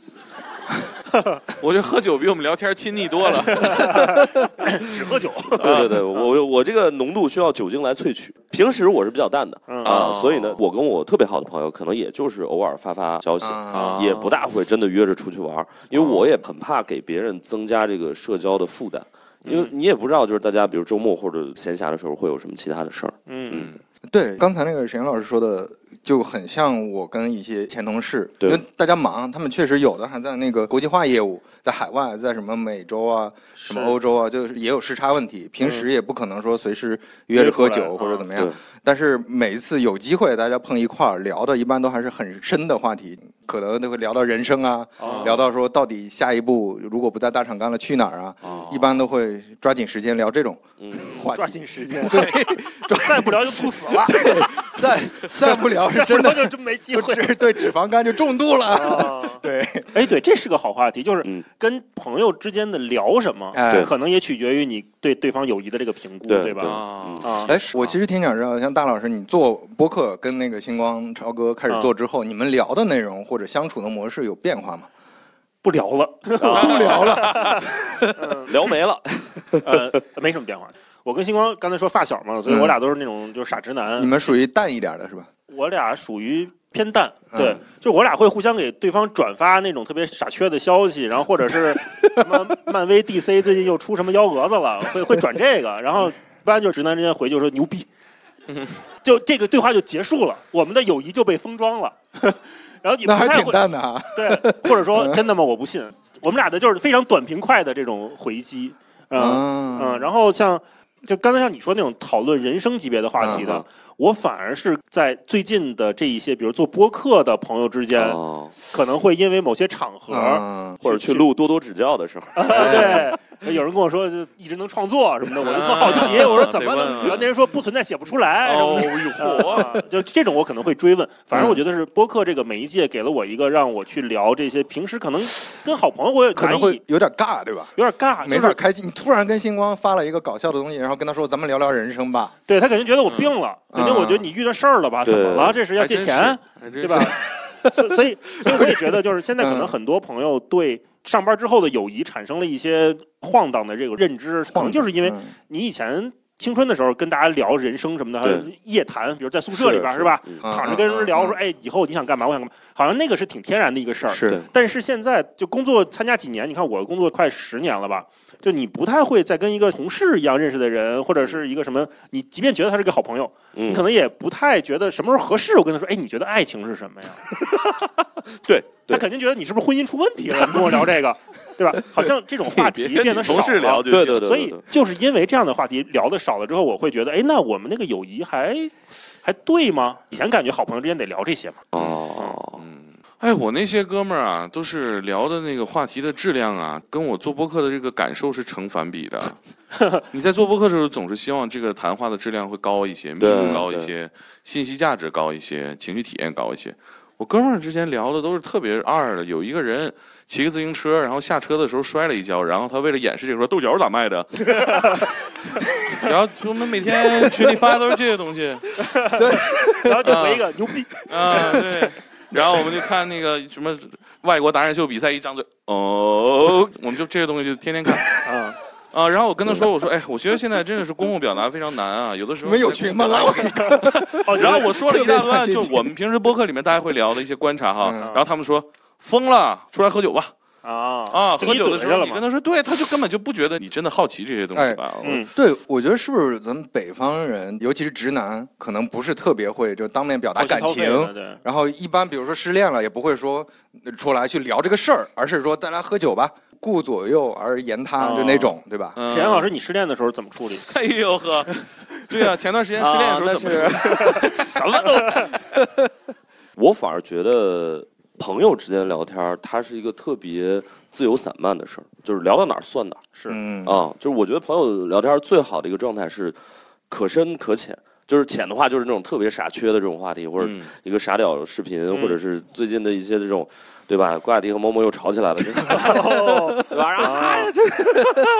我这喝酒比我们聊天亲昵多了， 只喝酒。 对对对，我我这个浓度需要酒精来萃取。平时我是比较淡的、嗯、啊，所以呢，我跟我特别好的朋友，可能也就是偶尔发发消息，啊、也不大会真的约着出去玩，因为我也很怕给别人增加这个社交的负担。因为你也不知道，就是大家比如周末或者闲暇的时候会有什么其他的事儿。 嗯嗯， 对，刚才那个沈阳老师说的就很像我跟一些前同事， 因为大家忙，他们确实有的还在那个国际化业务，在海外，在什么美洲啊、什么欧洲啊，就是也有时差问题，平时也不可能说随时约着喝酒或者怎么样。嗯、但是每一次有机会，大家碰一块儿聊的，一般都还是很深的话题。可能都会聊到人生啊、哦，聊到说到底下一步如果不在大厂干了去哪儿啊、哦，一般都会抓紧时间聊这种话题。 抓紧时间， 对， 再不聊就猝死了。 再再不聊是真的就真没机会， 对脂肪肝就重度了。 哦、对，哎，对，这是个好话题，就是跟朋友之间的聊什么，嗯、可能也取决于你对对方友谊的这个评估， 对, 对吧？ 啊，哎，我其实挺想知道，像大老师，你做播客跟那个星光超哥开始做之后，啊、你们聊的内容或者相处的模式有变化吗？ 不聊了， 啊、不聊了， 嗯、 聊没了， 呃，没什么变化。我跟星光刚才说发小嘛，所以我俩都是那种就是傻直男。 嗯、你们属于淡一点的是吧？ 我俩属于偏淡，对，嗯、就我俩会互相给对方转发那种特别傻缺的消息，然后或者是什么漫威 D C 最近又出什么幺蛾子了，会会转这个，然后一般就直男之间回就说牛逼，就这个对话就结束了，我们的友谊就被封装了。然后你那还挺淡的啊， 对，或者说真的吗？我不信。我们俩的就是非常短平快的这种回击，嗯、呃、嗯，然后像就刚才像你说那种讨论人生级别的话题的。嗯，我反而是在最近的这一些，比如做播客的朋友之间，哦、可能会因为某些场合， 嗯、或者去录多多指教的时候， 对，有人跟我说就一直能创作什么的，我就特好奇，我说怎么能？然后那人说不存在，写不出来， 哦哟，就这种我可能会追问。反正我觉得是播客这个媒介给了我一个让我去聊这些平时可能跟好朋友我也可能会有点尬，对吧？ 有点尬， 没法开机。你突然跟星光发了一个搞笑的东西，然后跟他说咱们聊聊人生吧， 对他肯定觉得我病了，肯定。我觉得你遇到事儿了吧？怎么了？这是要借钱，对吧？所以，所以我也觉得，就是现在可能很多朋友对上班之后的友谊产生了一些晃荡的这个认知，可能就是因为你以前青春的时候跟大家聊人生什么的，夜谈，比如在宿舍里边是吧，躺着跟人聊说，哎，以后你想干嘛？我想干嘛？好像那个是挺天然的一个事儿。 是， 但是现在就工作参加几年，你看我工作快十年了吧？就你不太会再跟一个同事一样认识的人，或者是一个什么，你即便觉得他是个好朋友，嗯、你可能也不太觉得什么时候合适。我跟他说，哎，你觉得爱情是什么呀？ 对， 他肯定觉得你是不是婚姻出问题了？你跟我聊这个，对吧？好像这种话题变得少了。 同事聊就行。对对对。 所以就是因为这样的话题聊的少了之后，我会觉得，哎，那我们那个友谊还还对吗？以前感觉好朋友之间得聊这些嘛。 哦。 嗯。哎，我那些哥们儿啊，都是聊的那个话题的质量啊，跟我做播客的这个感受是成反比的。你在做播客的时候，总是希望这个谈话的质量会高一些，密度高一些，信息价值高一些，情绪体验高一些。我哥们儿之前聊的都是特别二的，有一个人骑个自行车，然后下车的时候摔了一跤，然后他为了掩饰这个说豆角咋卖的，然后我们每天群里发的都是这些东西， 对，然后就回一个、啊、牛逼啊，对。然后我们就看那个什么外国达人秀比赛，一张嘴哦，我们就这些东西就天天看啊啊。然后我跟他说，我说，哎，我觉得现在真的是公共表达非常难啊，有的时候没有群吗？来，我给你看。 然后我说了一大段，就我们平时播客里面大家会聊的一些观察哈，然后他们说疯了，出来喝酒吧。 啊啊！喝酒的时候，你跟他说，对，他就根本就不觉得你真的好奇这些东西吧？ 哎、嗯，对，我觉得是不是咱们北方人，尤其是直男，可能不是特别会就当面表达感情，然后一般比如说失恋了，也不会说出来去聊这个事儿，而是说大家喝酒吧，顾左右而言他，就那种，对吧？ 沈阳老师，你失恋的时候怎么处理？ 哎呦呵，对啊，前段时间失恋的时候怎么处理？什么都， 我反而觉得。朋友之间聊天，它是一个特别自由散漫的事儿，就是聊到哪儿算哪儿。 是嗯啊，就是我觉得朋友聊天最好的一个状态是可深可浅。就是浅的话，就是那种特别傻缺的这种话题，或者一个傻屌视频，嗯、或者是最近的一些这种，对吧？瓜迪和某某又吵起来了，对吧？然后啊，这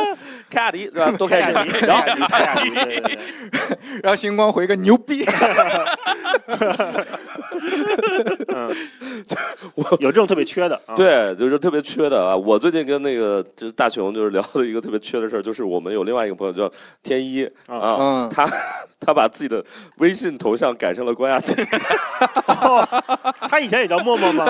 开雅迪对吧？多开心。然后然后星光回个牛逼。 嗯，有这种特别缺的，啊、 对，就是特别缺的啊。我最近跟那个就是大雄就是聊的一个特别缺的事儿，就是我们有另外一个朋友叫天一啊， 嗯、 他他把自己的微信头像改成了关雅迪。 哦，他以前也叫默默吗？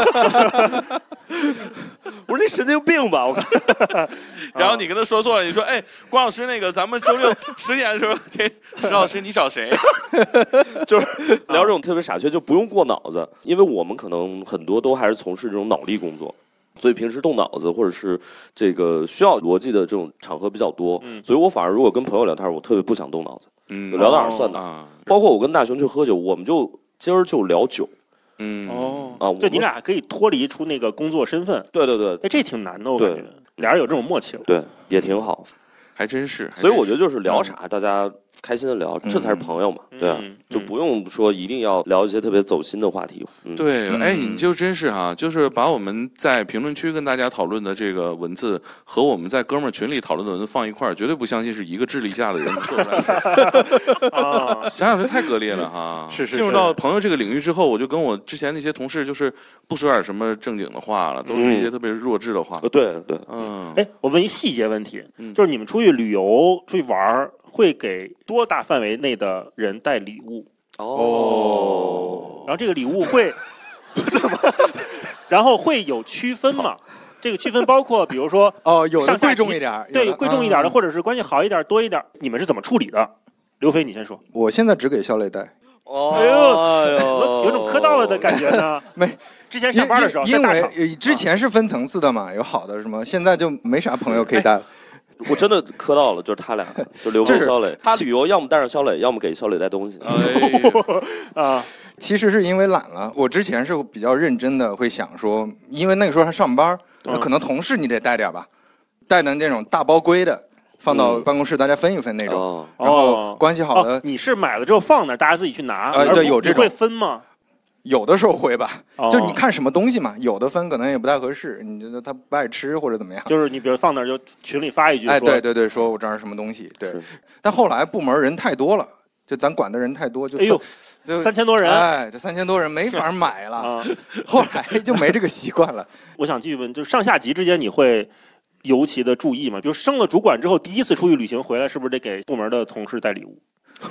我说你神经病吧！我看。 然后你跟他说错了，你说哎，关老师那个咱们周六十点的时候，石老师你找谁？ 就是聊这种特别傻缺，就不用过脑子，因为我们可能很多都还是从事这种脑力工作。所以平时动脑子或者是这个需要逻辑的这种场合比较多，嗯、所以我反而如果跟朋友聊天，我特别不想动脑子，嗯，聊到哪儿算哪儿。哦、包括我跟大雄去喝酒，我们就今儿就聊酒， 嗯哦啊，就你俩可以脱离出那个工作身份。 对对对， 哎，这挺难的，我感觉俩人有这种默契了， 对，也挺好， 还真是。 所以我觉得就是聊啥，大家开心的聊，这才是朋友嘛，对啊，就不用说一定要聊一些特别走心的话题。 对，哎，你就真是哈，就是把我们在评论区跟大家讨论的这个文字和我们在哥们儿群里讨论的文字放一块儿，绝对不相信是一个智力下的人做出来的。啊，想想这太割裂了哈。 是是。 进入到朋友这个领域之后，我就跟我之前那些同事就是不说点什么正经的话了，都是一些特别弱智的话。 对对， 嗯。哎，我问一细节问题，就是你们出去旅游、出去玩会给多大范围内的人带礼物？ 哦， 然后这个礼物会怎么？然后会有区分吗？这个区分包括，比如说哦，有的贵重一点， 对，贵重一点的，或者是关系好一点、多一点，你们是怎么处理的？刘飞，你先说。 我现在只给校内带。 哦， 哎呦，有种磕到了的感觉呢。 没， 之前上班的时候， 因为之前是分层次的嘛，有好的什么，现在就没啥朋友可以带了。 我真的磕到了，就是他俩，就刘飞、肖磊。他旅游要么带上肖磊，要么给肖磊带东西。 哎、啊， 其实是因为懒了。我之前是比较认真的，会想说，因为那个时候还上班，嗯、可能同事你得带点吧，带的那种大包规的，放到办公室大家分一分那种。 哦、 然后关系好的、 哦，你是买了之后放那，大家自己去拿。 呃，对，有这种会分吗？ 有的时候会吧，哦、就你看什么东西嘛，有的分可能也不太合适，你觉得他不爱吃或者怎么样？ 就是你比如放那儿就群里发一句， 哎，对对对，说我这儿什么东西，对。但后来部门人太多了，就咱管的人太多，就哎呦，就三千多人， 哎，这三千多人没法买了，啊、后来就没这个习惯了。 我想继续问，就上下级之间你会尤其的注意吗？比如升了主管之后，第一次出去旅行回来，是不是得给部门的同事带礼物？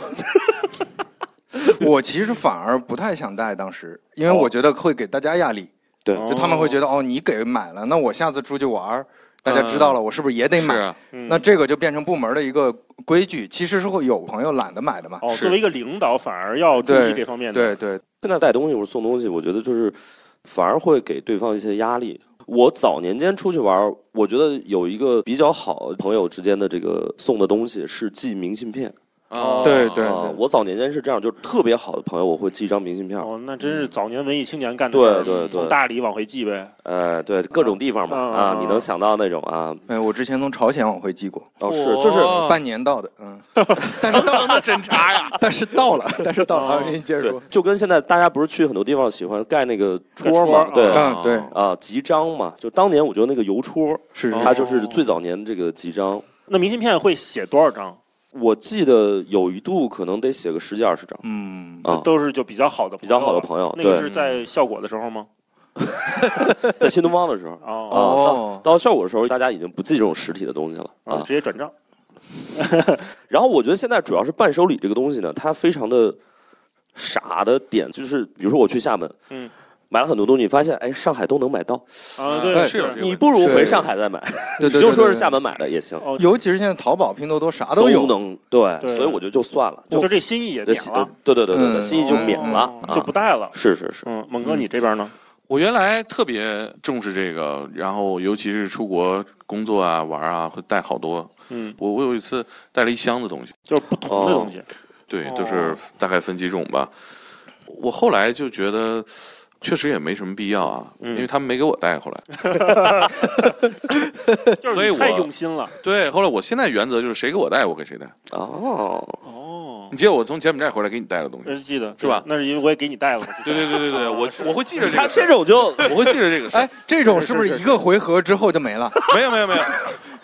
我其实反而不太想带，当时，因为我觉得会给大家压力。 对， 就他们会觉得哦，你给买了，那我下次出去玩，大家知道了，我是不是也得买？ 啊嗯、 那这个就变成部门的一个规矩。其实是会有朋友懒得买的嘛。 哦，作为一个领导，反而要注意这方面的。 对 对, 对， 现在带东西或者送东西，我觉得就是反而会给对方一些压力。我早年间出去玩，我觉得有一个比较好朋友之间的这个送的东西是寄明信片。 哦， 对对对、 啊，我早年间是这样，就是特别好的朋友，我会寄一张明信片。 哦，那真是早年文艺青年干的事儿。 对对对， 从大理往回寄呗。 呃，对，各种地方嘛，啊，啊你能想到那种啊。 哎，我之前从朝鲜往回寄过。 哦，是，就是半年到的，嗯。 但是层层的审查呀。 但是到了，但是到了，您接着说。 就跟现在大家不是去很多地方喜欢盖那个戳嘛，对， 嗯对啊，集章嘛，就当年我觉得那个邮戳是它就是最早年这个集章。 那明信片会写多少张？ 我记得有一度可能得写个十几二十张， 嗯啊， 都是就比较好的比较好的朋友。 那个是在效果的时候吗？ 在新东方的时候哦， 到效果的时候，大家已经不记这种实体的东西了啊， 直接转账。 然后我觉得现在主要是伴手礼这个东西呢，它非常的傻的点就是，比如说我去厦门， 嗯。 买了很多东西，发现哎，上海都能买到啊！对， 是你不如回上海再买， 对对， 就说是厦门买的也行。 尤其是现在淘宝、拼多多啥都有， 能对，所以我觉得就算了， 就这心意也免了。 对对对对，心意就免了， 就不带了。 是是是， 嗯，猛哥你这边呢？ 我原来特别重视这个，然后尤其是出国工作啊、玩啊，会带好多。嗯，我我有一次带了一箱子东西， 就是不同的东西。 对，就是大概分几种吧。我后来就觉得。确实也没什么必要啊， 嗯、 因为他们没给我带回来，所以太用心了。 对，后来我现在原则就是谁给我带，我给谁带。 哦哦， 你记得我从柬埔寨回来给你带的东西？ 记得是吧？ 那是因为我也给你带了嘛。 对对对对对，我我会记着这个。 他这种就我会记着这个事。 哎，这种是不是一个回合之后就没了？ 没有没有没有。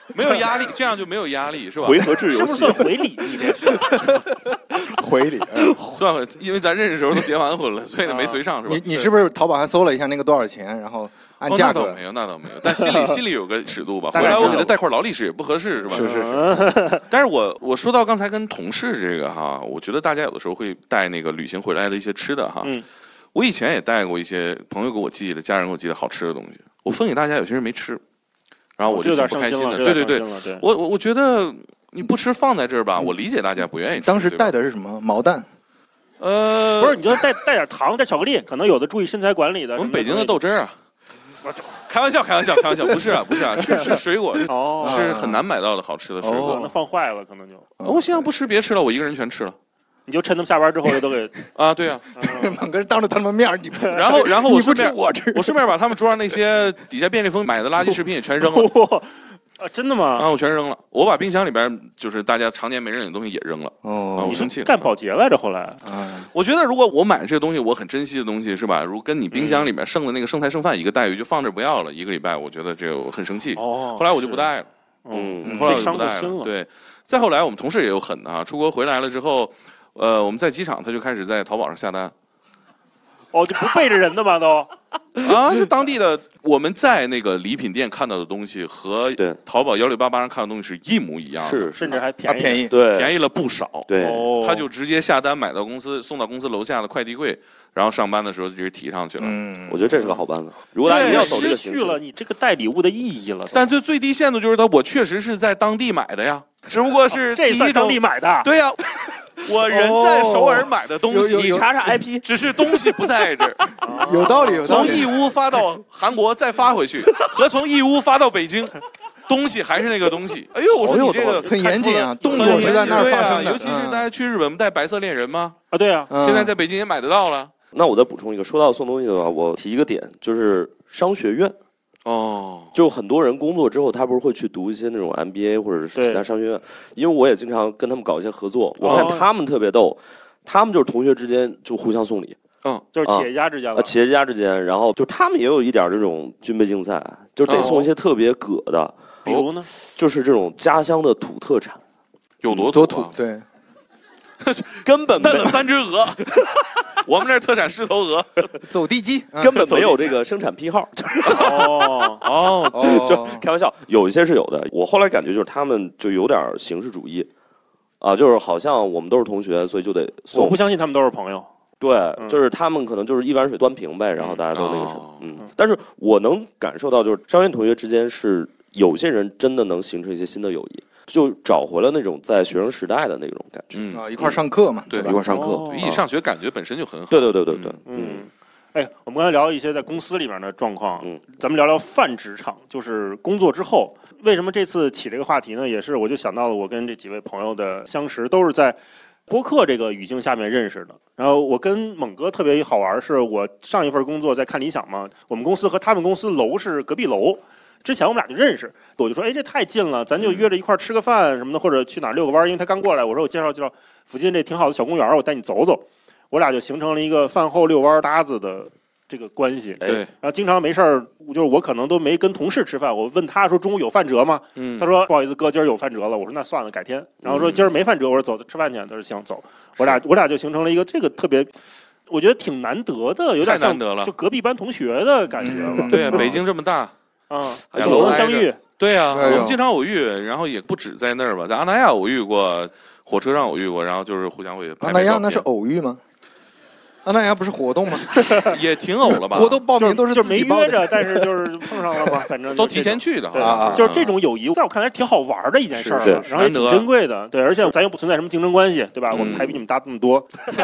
没有压力，这样就没有压力，是吧？ 回合制游戏是不是算回礼？你这是回礼。 算了，因为咱认识时候都结完婚了，所以没随上，是吧？ 你你是不是淘宝上搜了一下那个多少钱，然后按价格？ 哦、那倒没有，那倒没有，但心里心里有个尺度吧。 大概回来我给他带块劳力士也不合适，是吧？ 是是是。 但是我我说到刚才跟同事这个哈，我觉得大家有的时候会带那个旅行回来的一些吃的哈。 嗯。 我以前也带过一些朋友给我寄的，家人给我寄的好吃的东西，我分给大家，有些人没吃，然后我就挺不开心的。对对对， 对我我我觉得你不吃放在这儿吧，我理解大家不愿意吃。 当时带的是什么？毛蛋？ 呃， 不是，你就带带点糖，带巧克力，可能有的注意身材管理的。 我们北京的豆汁儿啊。开玩笑，开玩笑，开玩笑，不是啊，不是啊，是是水果， 哦， 是很难买到的好吃的水果。 哦、那放坏了可能就。 我现在不吃，别吃了，我一个人全吃了。 你就趁他们下班之后都给啊，对啊， 满哥当着他们面你不， 然后然后我顺便我吃， 我顺便把他们桌上那些底下便利蜂买的垃圾食品也全扔了。 啊，真的吗？ 啊，我全扔了。我把冰箱里边就是大家常年没人领的东西也扔了。 哦， 啊、我生气了。 干保洁来着，后来。 啊， 我觉得如果我买这个东西，我很珍惜的东西是吧？如跟你冰箱里面剩的那个剩菜剩饭一个待遇，就放这不要了一个礼拜，我觉得这个我很生气。 哦。 后来我就不带了。 嗯， 后来我就不带了。 了。对。再后来我们同事也有狠的啊，出国回来了之后。呃，我们在机场，他就开始在淘宝上下单。 哦，就不背着人的吗？都啊，就当地的我们在那个礼品店看到的东西和淘宝幺六八八上看的东西是一模一样的， 是， 甚至还便宜， 便宜， 对， 便宜了不少。 对， 哦、 他就直接下单买到公司，送到公司楼下的快递柜，然后上班的时候就直接提上去了。 嗯， 我觉得这是个好办法。如果大家一定要走这个形式， 失去了你这个带礼物的意义了。 但最最低限度就是他，我确实是在当地买的呀，只不过是这算当地买的。 对呀。我人在首尔买的东西， 你查查 I P， 只是东西不在这儿。 有道理，有道理。从义乌发到韩国再发回去，和从义乌发到北京，东西还是那个东西。哎呦，我说你这个很严谨啊，动作是在那儿发生的。 尤其是大家去日本不带白色恋人吗？ 啊，对啊， 现在在北京也买得到了。 那我再补充一个，说到送东西的话，我提一个点，就是商学院。 哦， 就很多人工作之后，他不是会去读一些那种 M B A 或者是其他商学院，因为我也经常跟他们搞一些合作，我看他们特别逗，他们就是同学之间就互相送礼， 嗯， 就是企业家之间啊，企业家之间，然后就他们也有一点这种军备竞赛，就得送一些特别葛的， 比如呢， 就是这种家乡的土特产， 有多多土，对。 根本炖了三只鹅，我们这儿特产狮头鹅， 走地鸡， 根本没有这个生产批号。 哦哦， 就开玩笑，有一些是有的。我后来感觉就是他们就有点形式主义，啊，就是好像我们都是同学，所以就得送。 我不相信他们都是朋友。 对，嗯、就是他们可能就是一碗水端平呗，然后大家都那个什么，嗯。嗯但是我能感受到，就是商院同学之间是有些人真的能形成一些新的友谊。就找回了那种在学生时代的那种感觉， 嗯啊，一块上课嘛， 对， 一块上课， 哦、 一起上学感觉本身就很好。 对对对对对， 嗯，哎，我们刚才聊一些在公司里面的状况， 嗯， 咱们聊聊泛职场，就是工作之后。为什么这次起这个话题呢？也是我就想到了我跟这几位朋友的相识，都是在播客这个语境下面认识的。然后我跟猛哥特别好玩，是我上一份工作在看理想嘛，我们公司和他们公司楼是隔壁楼。之前我们俩就认识，我就说，哎，这太近了，咱就约着一块吃个饭什么的，或者去哪儿遛个弯。因为他刚过来，我说我介绍介绍附近这挺好的小公园，我带你走走。我俩就形成了一个饭后遛弯搭子的这个关系。 对， 然后经常没事儿，就是我可能都没跟同事吃饭，我问他说中午有饭折吗？ 嗯， 他说不好意思哥，今儿有饭折了。我说那算了，改天。然后说今儿没饭折，我说走吃饭去。他说行走。我俩我俩就形成了一个这个特别。我觉得挺难得的，有点像就隔壁班同学的感觉了。 对啊，北京这么大。 啊，总能相遇， 对呀、啊，我们经常偶遇，然后也不止在那儿吧，在阿那亚偶遇过，火车上偶遇过，然后就是互相会拍拍照片。 阿那亚那是偶遇吗？阿那亚不是活动吗？ 也挺偶了吧？ 活动报名都是就没约着，但是就是碰上了嘛，反正都提前去的哈。就是这种友谊，在我看来挺好玩的一件事儿，然后也挺珍贵的。对，而且咱又不存在什么竞争关系，对吧？我们台比你们大这么多，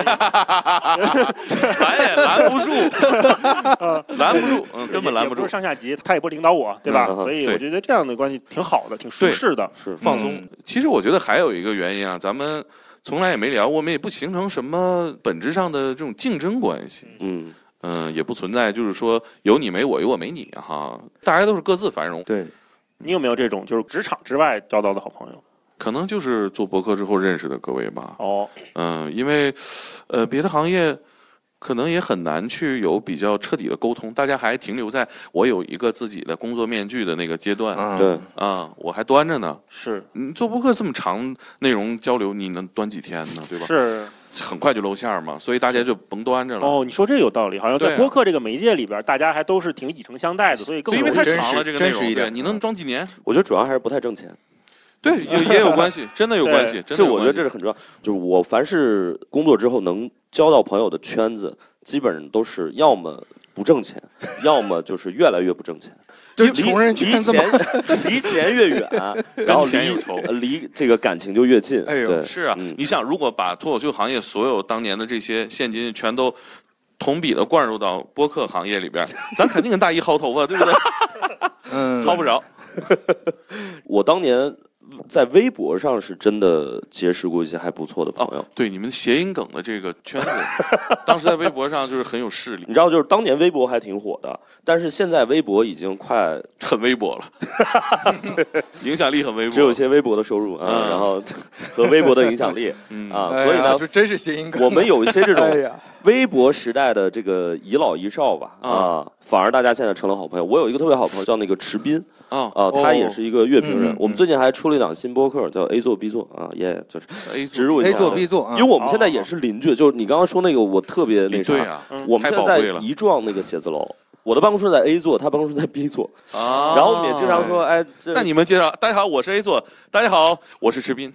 拦也拦不住，拦不住，嗯，根本拦不住。 上下级，他也不领导我，对吧？所以我觉得这样的关系挺好的，挺舒适的， 是放松。其实我觉得还有一个原因啊，咱们。从来也没聊，我们也不形成什么本质上的这种竞争关系， 嗯嗯、呃，也不存在就是说有你没我，有我没你哈，大家都是各自繁荣。 对， 你有没有这种就是职场之外交到的好朋友？ 可能就是做博客之后认识的各位吧。 哦， 嗯、呃，因为呃别的行业可能也很难去有比较彻底的沟通，大家还停留在我有一个自己的工作面具的那个阶段。 嗯、 对啊，我还端着呢。 是你做播客这么长内容交流，你能端几天呢？对吧？ 是。 很快就露馅嘛，所以大家就甭端着了。 哦，你说这有道理，好像在啊播客这个媒介里边，大家还都是挺以诚相待的，所以更因为太真长了，这个内容真实一点， 你能装几年？ 我觉得主要还是不太挣钱。 对，也也有关系，真的有关系。 这我觉得这是很重要。就是我凡是工作之后能交到朋友的圈子，基本上都是要么不挣钱，要么就是越来越不挣钱。 就是穷人圈子嘛， 离钱越远，然后离离这个感情就越近。 哎呦， 对， 是啊， 嗯、 你想，如果把脱口秀行业所有当年的这些现金全都同比的灌入到播客行业里边，咱肯定跟大一薅头发，对不对？ 嗯， 薅不着。 我当年在微博上是真的结识过一些还不错的朋友。 哦、对，你们谐音梗的这个圈子，当时在微博上就是很有势力。 你知道，就是当年微博还挺火的，但是现在微博已经快很微薄了，影响力很微薄， 只有一些微博的收入啊，嗯、然后和微博的影响力、嗯、啊，所以呢， 这真是谐音梗。 我们有一些这种微博时代的这个遗老遗少吧，啊，啊反而大家现在成了好朋友。我有一个特别好朋友叫那个池斌。 啊啊，他也是一个乐评人。 嗯、 我们最近还出了一档新播客，叫 A 座 B 座啊，也、yeah, 就是 A 植入一下 A 座 B 座， 因为我们现在也是邻居。就是你刚刚说那个，我特别那啥， 对啊， 我们现在在一幢那个写字楼。我的办公室在 A 座，他办公室在 B 座啊。 然后我们也经常说，哎， 那你们介绍，大家好，我是 A 座，大家好，我是池斌。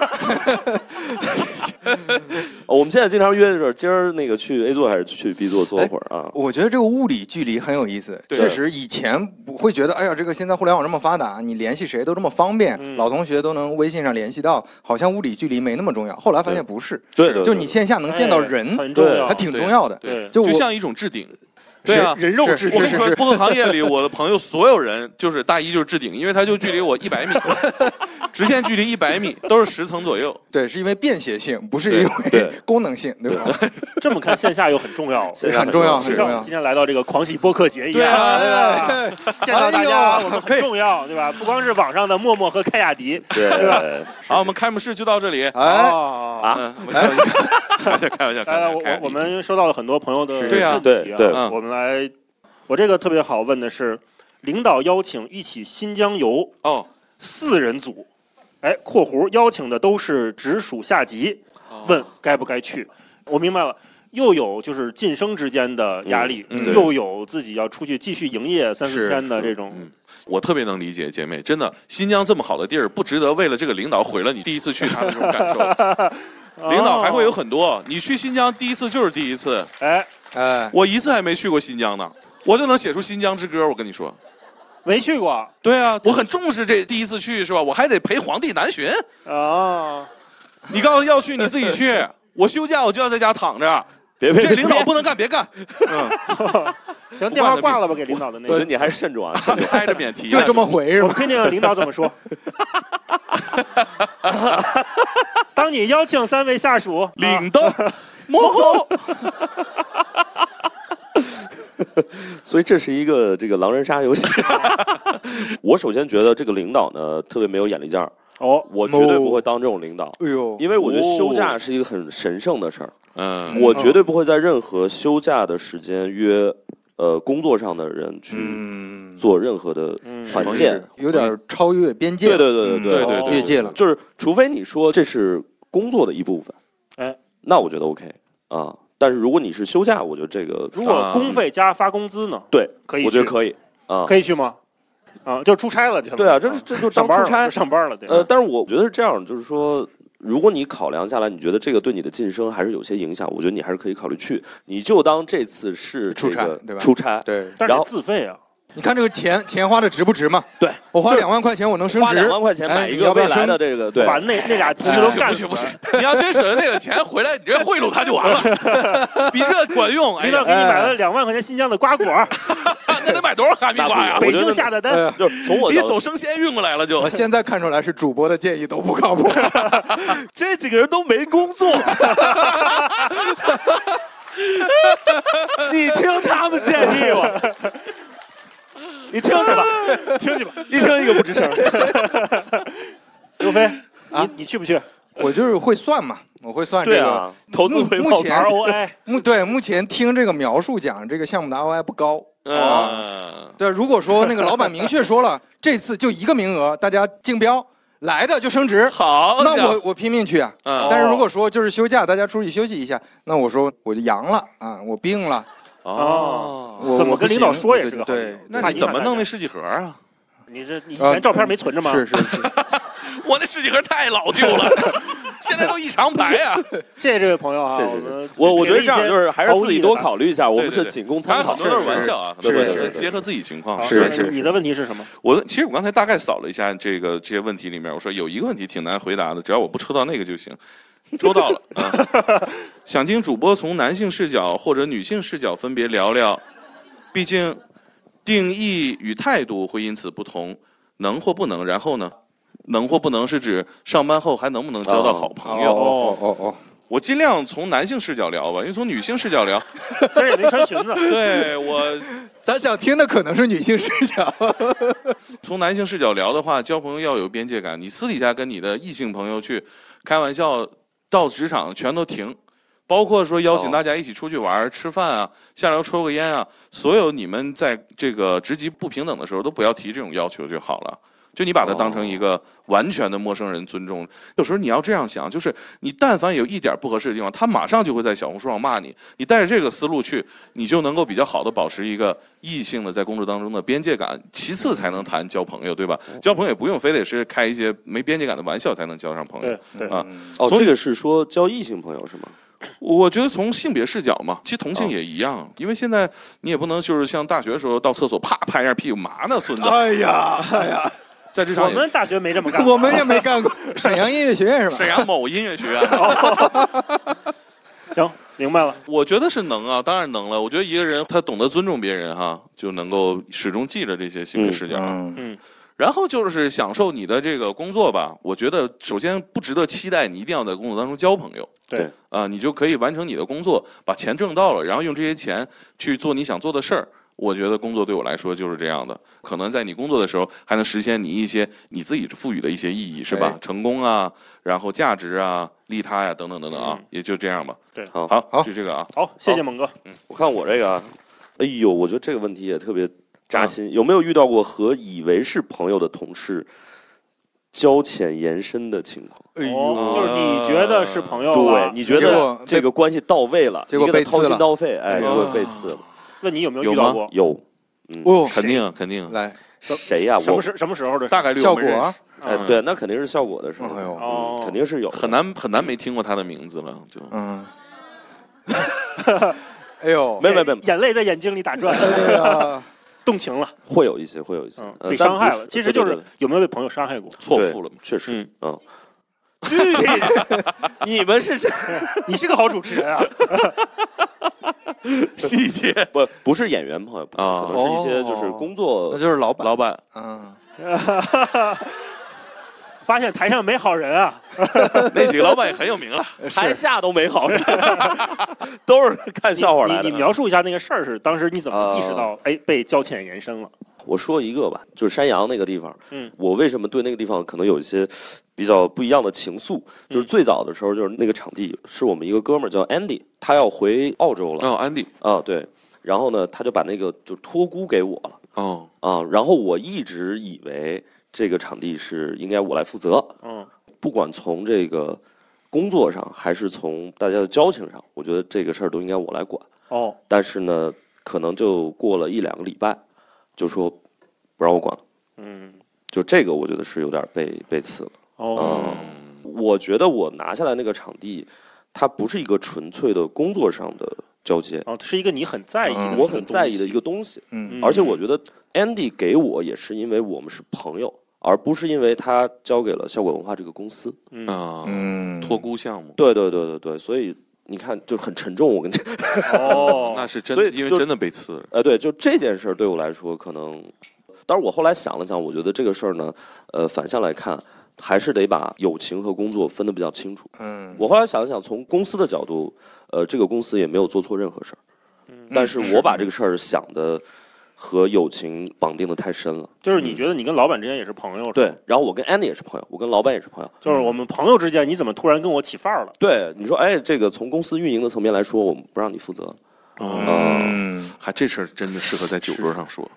我们现在经常约着，今儿那个去 A 座还是去 B 座坐会儿啊？ 我觉得这个物理距离很有意思。确实，以前不会觉得，哎呀，这个现在互联网这么发达，你联系谁都这么方便，嗯、老同学都能微信上联系到，好像物理距离没那么重要。后来发现不是， 对，对就你线下能见到人， 哎、很重要， 还挺重要的。 对， 就就像一种置顶。对啊， 人肉置顶。 我跟你说，播客行业里，我的朋友所有人就是大一就是置顶，因为他就距离我一百米，直线距离一百米，都是十层左右。 对，是因为便携性，不是因为功能性，对吧？ 这么看，线下又很重要， 很重要，很重要。 今天来到这个狂喜播客节一样， 对啊， 对吧？见到大家，我们很重要，对吧？不光是网上的默默和开雅迪， 对吧？ 好，我们开幕式就到这里。 哎啊， 开玩笑，开玩笑。 呃，我我们收到了很多朋友的问题啊， 对对， 我们来。我这个特别好问的是，领导邀请一起新疆游哦， 四人组，哎，括弧邀请的都是直属下级，问该不该去？我明白了，又有就是晋升之间的压力， 嗯嗯、 又有自己要出去继续营业三四天的这种。 嗯、我特别能理解姐妹，真的，新疆这么好的地儿，不值得为了这个领导毁了你第一次去他的这种感受。领导还会有很多，你去新疆第一次就是第一次， 哎哎， 我一次还没去过新疆呢。我就能写出新疆之歌，我跟你说， 没去过。 对啊，我很重视这第一次去是吧？我还得陪皇帝南巡啊。 你告诉要去你自己去，我休假我就要在家躺着。 别别， 这领导不能干，别干。嗯， 行，电话挂了吧，给领导的那个。 我觉得你还是慎重啊， 拍着免提。 就这么回是吧？ 我听听领导怎么说。当你邀请三位下属， 领导幕后。 所以这是一个这个狼人杀游戏。我首先觉得这个领导呢特别没有眼力劲儿哦， 我绝对不会当这种领导。 哎呦， 因为我觉得休假是一个很神圣的事儿。 嗯， 我绝对不会在任何休假的时间约呃工作上的人去做任何的团建， 有点超越边界。 对对对对对对对， 越界了。 就是除非你说这是工作的一部分， 哎， 那我觉得 OK 啊。但是如果你是休假，我觉得这个如果公费加发工资呢？ 对， 可以， 我觉得可以啊， 可以去吗？啊，就出差了，就对啊，这这就当出差上班了，对。 呃，但是我觉得是这样，就是说，如果你考量下来，你觉得这个对你的晋升还是有些影响，我觉得你还是可以考虑去，你就当这次是出差，对吧？ 出差， 对， 但是自费啊。 你看这个钱钱花的值不值嘛？ 对， 我花两万块钱，我能升值。 花两万块钱买一个未来的这个，对， 把那那俩同事都干死。 不行，你要真省了那个钱回来，你这贿赂他就完了，比这管用。 领导给你买了两万块钱新疆的瓜果， 那得买多少哈密瓜呀？ 北京下的单， 就是从我你走生鲜运过来了就。 我现在看出来是主播的建议都不靠谱， 这几个人都没工作。你听他们建议吧。你听去吧，听去吧，一听一个不吱声。 刘飞，你你去不去？ 我就是会算嘛， 我会算这个、 啊、投资回报 R O I。 目对目前听这个描述讲，这个项目的 R O I 不高。 嗯、 啊，对，如果说那个老板明确说了，这次就一个名额，大家竞标。来的就升职， 好， 那我我拼命去啊！ 嗯、 但是如果说就是休假，大家出去休息一下，那我说我就阳了啊，我病了。 哦， 我怎么跟领导说也是个对，对那你怎么弄那试剂盒啊？ 你这你以前照片没存着吗？ 呃、是是是， 我那试剂盒太老旧了。现在都一长排啊！ 谢谢这位朋友啊！ 谢谢我我觉得这样就是还是自己多考虑一下，我们是仅供参考， 很多都是玩笑啊， 是是结合自己情况。 是是，你的问题是什么？ 我其实我刚才大概扫了一下这个这些问题里面，我说有一个问题挺难回答的，只要我不抽到那个就行。抽到了啊！想听主播从男性视角或者女性视角分别聊聊，毕竟定义与态度会因此不同，能或不能。然后呢？能或不能是指上班后还能不能交到好朋友？ 哦哦哦， 我尽量从男性视角聊吧，因为从女性视角聊， 今儿也没穿裙子。 对我， 咱想听的可能是女性视角。 从男性视角聊的话，交朋友要有边界感。你私底下跟你的异性朋友去开玩笑，到职场全都停，包括说邀请大家一起出去玩、吃饭啊，下楼抽个烟啊，所有你们在这个职级不平等的时候，都不要提这种要求就好了。就你把它当成一个完全的陌生人尊重，有时候你要这样想，就是你但凡有一点不合适的地方，他马上就会在小红书上骂你。你带着这个思路去，你就能够比较好的保持一个异性的在工作当中的边界感。其次才能谈交朋友，对吧？交朋友也不用非得是开一些没边界感的玩笑才能交上朋友。 对对啊， 哦，这个是说交异性朋友是吗？ 我觉得从性别视角嘛，其实同性也一样，因为现在你也不能就是像大学的时候到厕所啪拍一下屁股，嘛呢孙子？ 哎呀哎呀！ 在职场我们大学没这么干， 我们也没干过。沈阳音乐学院是吧？ 沈阳某音乐学院。 行，明白了。 我觉得是能啊，当然能了。我觉得一个人他懂得尊重别人哈，就能够始终记着这些性别视角。 嗯嗯。 然后就是享受你的这个工作吧。我觉得首先不值得期待你一定要在工作当中交朋友。 对啊、呃，你就可以完成你的工作，把钱挣到了，然后用这些钱去做你想做的事儿。我觉得工作对我来说就是这样的，可能在你工作的时候还能实现你一些你自己赋予的一些意义，是吧？成功啊，然后价值啊，利他呀、啊，等等等等啊，嗯、也就这样吧。 对， 好，好，好就这个啊。 好，谢谢猛哥。 嗯，我看我这个啊，哎呦，我觉得这个问题也特别扎心。嗯、有没有遇到过和以为是朋友的同事交浅言深的情况？ 哎呦，就是你觉得是朋友了， 对，你觉得这个关系到位了， 结果被掏心掏肺，哎，结果被刺了。 问你有没有遇到过？ 有， 嗯，哦，肯定肯定。 来， 谁呀？ 什么时什么时候的？ 大概率效果啊？ 哎，对，那肯定是效果的时候。 哦， 肯定是有， 很难很难没听过他的名字了，就嗯。哎呦， 没没没， 眼泪在眼睛里打转， 哎呀， 动情了， 会有一些，会有一些被伤害了。其实就是有没有被朋友伤害过？ 错付了， 确实，嗯。 具体， 你们是谁？ 你是个好主持人啊！ 细节不不是演员朋友啊，可能是一些就是工作， 那就是老板老板。 嗯， 发现台上没好人啊， 那几个老板也很有名了， 台下都没好人，都是看笑话来的。 你你描述一下那个事儿是当时你怎么意识到哎被交浅言深了？ 我说一个吧，就是山羊那个地方， 嗯， 我为什么对那个地方可能有一些比较不一样的情愫？就是最早的时候，就是那个场地是我们一个哥们儿叫 Andy， 他要回澳洲了。 哦 ，Andy， 啊，对，然后呢，他就把那个就托孤给我了。 哦， 啊，然后我一直以为这个场地是应该我来负责。 嗯， 不管从这个工作上，还是从大家的交情上，我觉得这个事儿都应该我来管。 哦， 但是呢，可能就过了一两个礼拜。就说不让我管了， 嗯， 就这个我觉得是有点被被刺了。 哦、 嗯，我觉得我拿下来那个场地，它不是一个纯粹的工作上的交接， 哦，是一个你很在意的、嗯， 我很在意的一个东西。 嗯， 而且我觉得 Andy 给我也是因为我们是朋友，而不是因为他交给了效果文化这个公司。 嗯啊，嗯，托孤项目。 对对对对对，所以。你看，就很沉重。我跟你哦， 那是真， 所以因为真的被刺了。 呃，对，就这件事儿对我来说，可能，当然我后来想了想，我觉得这个事儿呢，呃，反向来看，还是得把友情和工作分得比较清楚。 嗯， 我后来想了想，从公司的角度，呃，这个公司也没有做错任何事儿， 嗯， 但是我把这个事儿想的和友情绑定的太深了。 就是你觉得你跟老板之间也是朋友？ 对，然后我跟 Andy 也是朋友，我跟老板也是朋友。 就是我们朋友之间，你怎么突然跟我起范儿了？ 对，你说，哎，这个从公司运营的层面来说，我们不让你负责。 嗯，还这事儿真的适合在酒桌上说。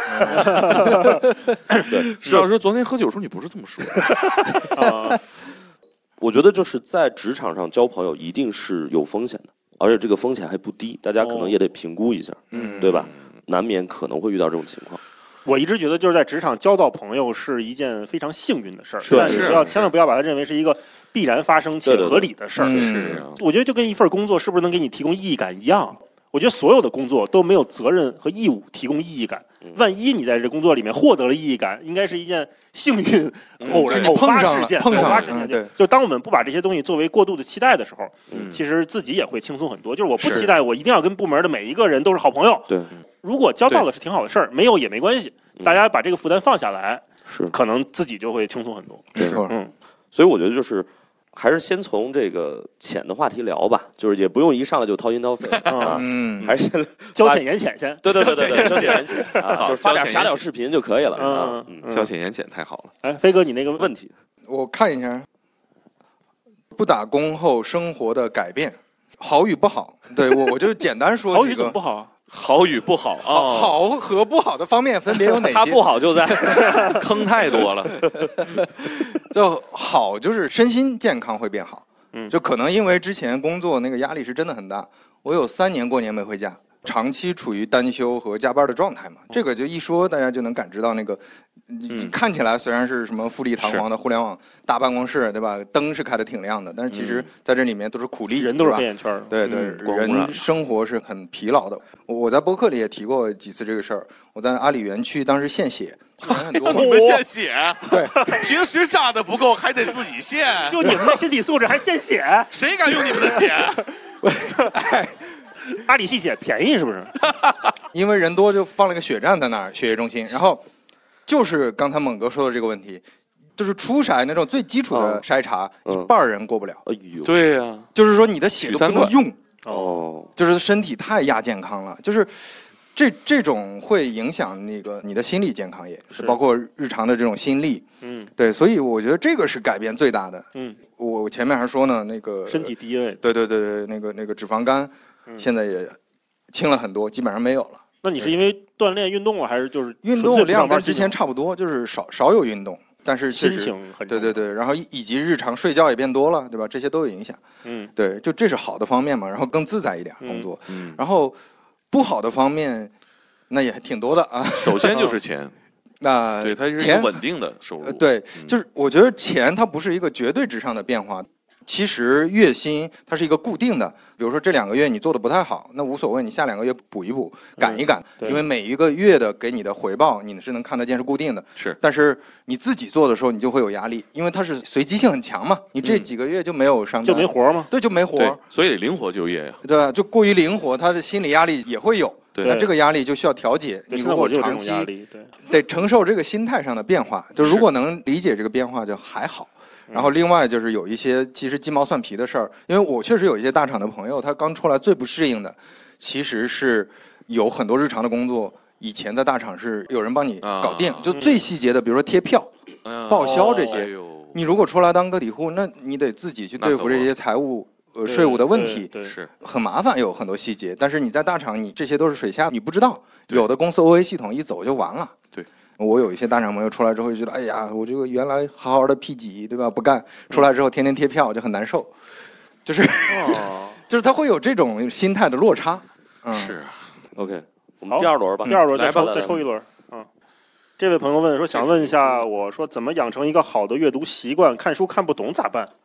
对， 石老师昨天喝酒的时候你不是这么说的。 啊，我觉得就是在职场上交朋友一定是有风险的，而且这个风险还不低，大家可能也得评估一下， 嗯， 对吧？难免可能会遇到这种情况。 我一直觉得就是在职场交到朋友是一件非常幸运的事儿， 是但是要千万不要把它认为是一个必然发生且合理的事儿。 是这样， 我觉得就跟一份工作是不是能给你提供意义感一样。我觉得所有的工作都没有责任和义务提供意义感。万一你在这工作里面获得了意义感，应该是一件幸运、偶然、偶发事件、偶发事件。对，就当我们不把这些东西作为过度的期待的时候，其实自己也会轻松很多。就是我不期待我一定要跟部门的每一个人都是好朋友。 对， 如果交到了是挺好的事儿，没有也没关系。大家把这个负担放下来， 是可能自己就会轻松很多。 是， 嗯， 所以我觉得就是还是先从这个浅的话题聊吧，就是也不用一上来就掏心掏肺啊， 嗯， 还是先交浅言浅先。 对对对对对，交浅言浅啊，就是发点傻屌视频就可以了啊。 交浅言浅太好了。 哎，飞哥，你那个问题， 我看一下，不打工后生活的改变，好与不好。对我我就简单说， 好与怎么不好啊？ 好与不好， 好好和不好的方面分别有哪些？ 他不好就在坑太多了。 就好就是身心健康会变好， 嗯， 就可能因为之前工作那个压力是真的很大，我有三年过年没回家，长期处于单休和加班的状态嘛。这个就一说大家就能感知到那个，嗯、看起来虽然是什么富丽堂皇的互联网大办公室，对吧？灯是开的挺亮的，但是其实在这里面都是苦力， 人都是黑眼圈。 对对，嗯、人生活是很疲劳的。我在播客里也提过几次这个事儿。我在阿里园区当时献血，人很多。 你们献血？ 对， 平时扎的不够，还得自己献。 就你们的身体素质还献血？ 谁敢用你们的血？ 哎， 阿里系血便宜是不是？ 因为人多，就放了个血站在那儿，血液中心。然后就是刚才猛哥说的这个问题，就是初筛那种最基础的筛查，一半人过不了。 哎呦， 对呀、啊， 就是说你的血都不能用。 哦， 就是身体太亚健康了，就是这这种会影响那个你的心理健康，也是包括日常的这种心力。 嗯， 对，所以我觉得这个是改变最大的。 嗯， 我前面还说呢，那个身体第一位。 对对对对，那个那个脂肪肝，现在也轻了很多，基本上没有了。 那你是因为锻炼运动了，还是就是运动量跟之前差不多，就是少少有运动，但是心情很对对对，然后以及日常睡觉也变多了，对吧？这些都有影响。 嗯， 对，就这是好的方面嘛，然后更自在一点工作。 嗯， 然后不好的方面，那也挺多的啊。 首先就是钱。 那对，它是一个稳定的收入。 呃、对，就是我觉得钱它不是一个绝对值上的变化。其实月薪它是一个固定的，比如说这两个月你做的不太好，那无所谓，你下两个月补一补，赶一赶， 嗯、 因为每一个月的给你的回报你是能看得见，是固定的。 是， 但是你自己做的时候，你就会有压力，因为它是随机性很强嘛。你这几个月就没有上班、嗯、 就没活吗？ 对，就没活， 所以灵活就业呀， 对吧？就过于灵活，他的心理压力也会有。 对， 那这个压力就需要调节。你如果长期得承受这个心态上的变化，就如果能理解这个变化就还好。然后另外就是有一些其实鸡毛蒜皮的事儿，因为我确实有一些大厂的朋友，他刚出来最不适应的，其实是有很多日常的工作，以前在大厂是有人帮你搞定，啊、就最细节的，比如说贴票、嗯、报销这些。哦哎、你如果出来当个体户，那你得自己去对付这些财务、呃税务的问题， 是很麻烦，有很多细节。但是你在大厂，你这些都是水下，你不知道，有的公司 O A 系统一走就完了。 对。 我有一些大厂朋友出来之后就觉得，哎呀，我这个原来好好的 P 几，对吧？不干，出来之后天天贴票就很难受，就是，哦、就是他会有这种心态的落差。 嗯、是 ，OK， 我们第二轮吧， 第二轮再抽再抽一轮。嗯，这位朋友问说，想问一下，我说怎么养成一个好的阅读习惯？看书看不懂咋办？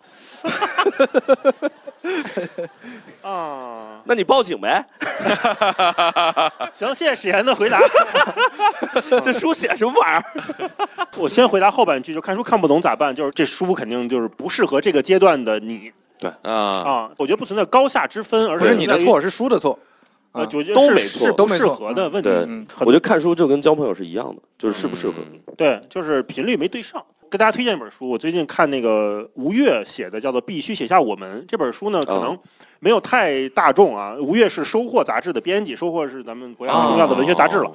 啊， 那你报警呗。 行，谢谢史岩的回答。 这书写什么玩意儿？ 我先回答后半句，就看书看不懂咋办？就是这书肯定就是不适合这个阶段的你。 对啊啊，我觉得不存在高下之分，而不是你的错，是书的错。 呃，我觉得都没错， 都适合的问题。 对，嗯、我觉得看书就跟交朋友是一样的，就是适不适合。 嗯、对，就是频率没对上。跟大家推荐一本书，我最近看那个吴越写的，叫做《必须写下我们》这本书呢，可能没有太大众啊。吴越是收获杂志的编辑，收获是咱们国家很重要的文学杂志了。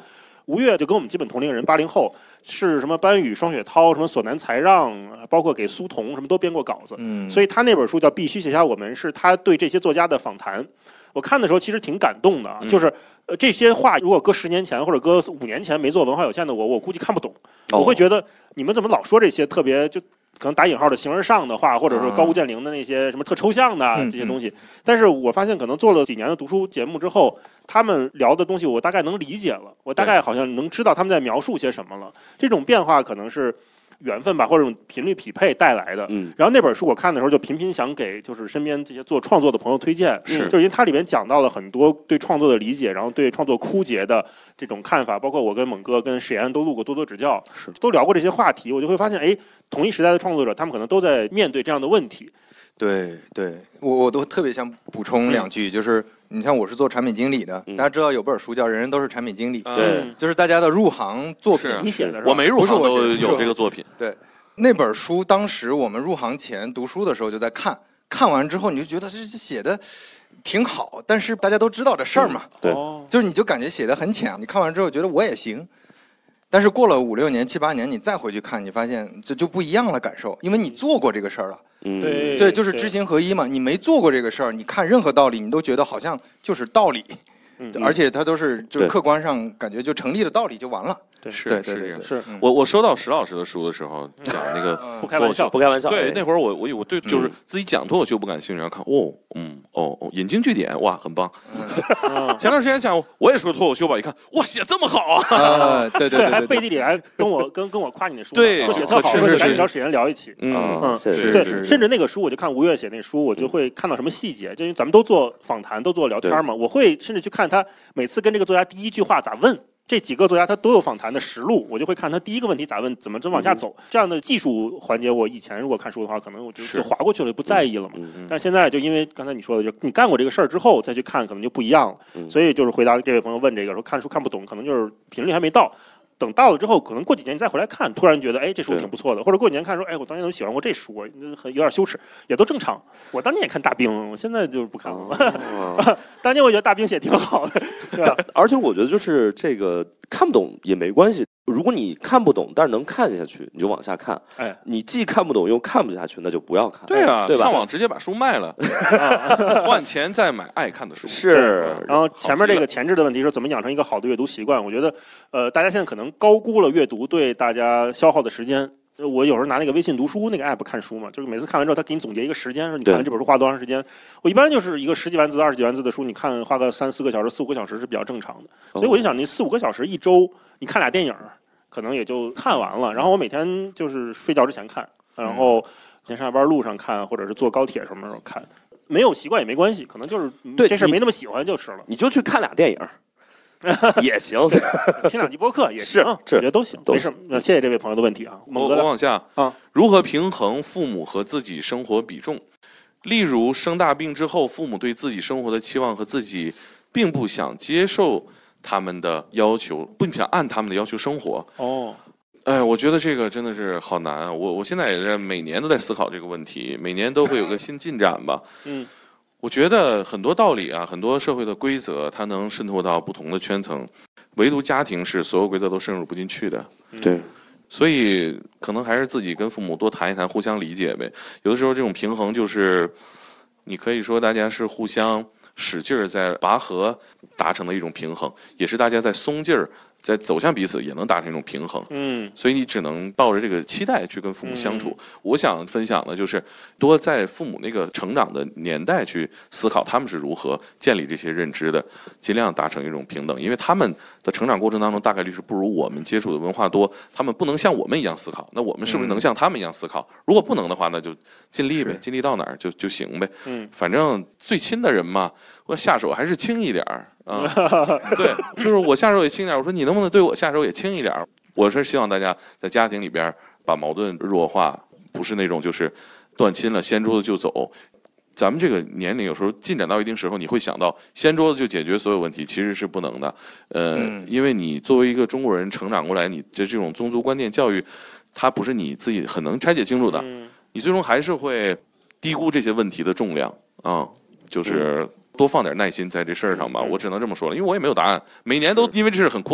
吴越就跟我们基本同龄人，八零后是什么班宇、双雪涛、什么索南才让，包括给苏童什么都编过稿子， 嗯， 所以他那本书叫《必须写下我们》，是他对这些作家的访谈。我看的时候其实挺感动的， 嗯、 就是呃这些话如果搁十年前或者搁五年前没做文化有限的我，我估计看不懂， 哦、 我会觉得你们怎么老说这些特别就可能打引号的形而上的话，或者说高屋建瓴的那些什么特抽象的、啊、这些东西。但是我发现可能做了几年的读书节目之后，他们聊的东西我大概能理解了，我大概好像能知道他们在描述些什么了。这种变化可能是缘分吧，或者频率匹配带来的。 嗯， 然后那本书我看的时候就频频想给就是身边这些做创作的朋友推荐， 是， 就是因为它里面讲到了很多对创作的理解，然后对创作枯竭的这种看法，包括我跟猛哥跟史岩都录过多多指教， 是都聊过这些话题，我就会发现，哎，同一时代的创作者，他们可能都在面对这样的问题。 对对，我我都特别想补充两句，嗯、就是你像我是做产品经理的，嗯、大家知道有本书叫《人人都是产品经理》， 嗯、对， 就是大家的入行作品， 你写的是吧？ 我没入行都有这个作品， 对。那本书当时我们入行前读书的时候就在看，看完之后你就觉得这写的挺好，但是大家都知道这事儿嘛， 嗯、对， 就是你就感觉写的很浅，你看完之后觉得我也行，但是过了五六年、七八年，你再回去看，你发现这就不一样了感受，因为你做过这个事儿了， 嗯， 对对，就是知行合一嘛，你没做过这个事儿，你看任何道理，你都觉得好像就是道理， 嗯、 而且它都是就是客观上感觉就成立的道理就完了。 对， 是对是这样。 是我我收到石老师的书的时候，讲那个不开玩笑， 不开玩笑。 对，那会儿我我我对就是自己讲脱口秀不感兴趣，然后看哦，嗯，哦哦，引经据典，哇，很棒。前段时间想我也说脱口秀吧，一看哇，写这么好啊！ 对对对， 还背地里来跟我跟跟我夸你那书， 对， 说写特好，说赶紧找史岩聊一起。 嗯嗯， 对， 甚至那个书，我就看吴越写那书，我就会看到什么细节，就因为咱们都做访谈，都做聊天嘛，我会甚至去看他每次跟这个作家第一句话咋问。这几个作家他都有访谈的实录，我就会看他第一个问题咋问，怎么怎么往下走。嗯、这样的技术环节，我以前如果看书的话，可能我就就划过去了，不在意了嘛。 嗯、 但是现在就因为刚才你说的，就你干过这个事儿之后再去看，可能就不一样了。 嗯、 所以就是回答这位朋友问这个说看书看不懂，可能就是频率还没到。等到了之后，可能过几年你再回来看，突然觉得哎这书挺不错的，或者过几年看说哎我当年都喜欢过这书，很有点羞耻，也都正常。我当年也看大兵，我现在就是不看了。哦、当年我觉得大兵写挺好的，对吧？ 而且我觉得就是这个看不懂也没关系，如果你看不懂但是能看下去，你就往下看。 哎， 你既看不懂又看不下去，那就不要看。 对啊， 对吧？ 上网直接把书卖了，换钱再买爱看的书。 是。 然后前面这个前置的问题是怎么养成一个好的阅读习惯？我觉得，呃，大家现在可能高估了阅读对大家消耗的时间。我有时候拿那个微信读书那个 app 看书嘛，就是每次看完之后，他给你总结一个时间，说你看完这本书花多长时间。我一般就是一个十几万字、二十几万字的书，你看花个三四个小时、四五个小时是比较正常的。所以我就想，你四五个小时一周，你看俩电影，可能也就看完了。然后我每天就是睡觉之前看，然后先上下班路上看，或者是坐高铁什么时候看。没有习惯也没关系，可能就是对这事没那么喜欢就是了。 你就去看俩电影。也行， 听两集播客也行，我觉得都行，没事。那谢谢这位朋友的问题啊。 我我往下啊， 如何平衡父母和自己生活比重？例如生大病之后，父母对自己生活的期望和自己并不想接受他们的要求，不想按他们的要求生活。 哦， 哎，我觉得这个真的是好难。我我现在也在每年都在思考这个问题，每年都会有个新进展吧。 嗯。 我觉得很多道理啊，很多社会的规则，它能渗透到不同的圈层，唯独家庭是所有规则都渗入不进去的。 对， 所以可能还是自己跟父母多谈一谈，互相理解呗。有的时候这种平衡就是，你可以说大家是互相使劲儿在拔河达成的一种平衡，也是大家在松劲儿。在走向彼此也能达成一种平衡， 嗯， 所以你只能抱着这个期待去跟父母相处。嗯、我想分享的就是多在父母那个成长的年代去思考他们是如何建立这些认知的，尽量达成一种平等。因为他们的成长过程当中大概率是不如我们接触的文化多，他们不能像我们一样思考，那我们是不是能像他们一样思考？嗯、如果不能的话，那就尽力呗，尽力到哪儿就就行呗。 嗯， 反正最亲的人嘛，我下手还是轻一点儿。啊、嗯，对，就是我下手也轻一点。我说你能不能对我下手也轻一点？我是希望大家在家庭里边把矛盾弱化，不是那种就是断亲了掀桌子就走。咱们这个年龄有时候进展到一定时候，你会想到掀桌子就解决所有问题，其实是不能的。呃，嗯、因为你作为一个中国人成长过来，你的这种宗族观念教育，它不是你自己很能拆解清楚的， 嗯、 你最终还是会低估这些问题的重量啊、嗯，就是。嗯多放点耐心在这事儿上吧，我只能这么说了，因为我也没有答案，每年都因为这事很苦恼。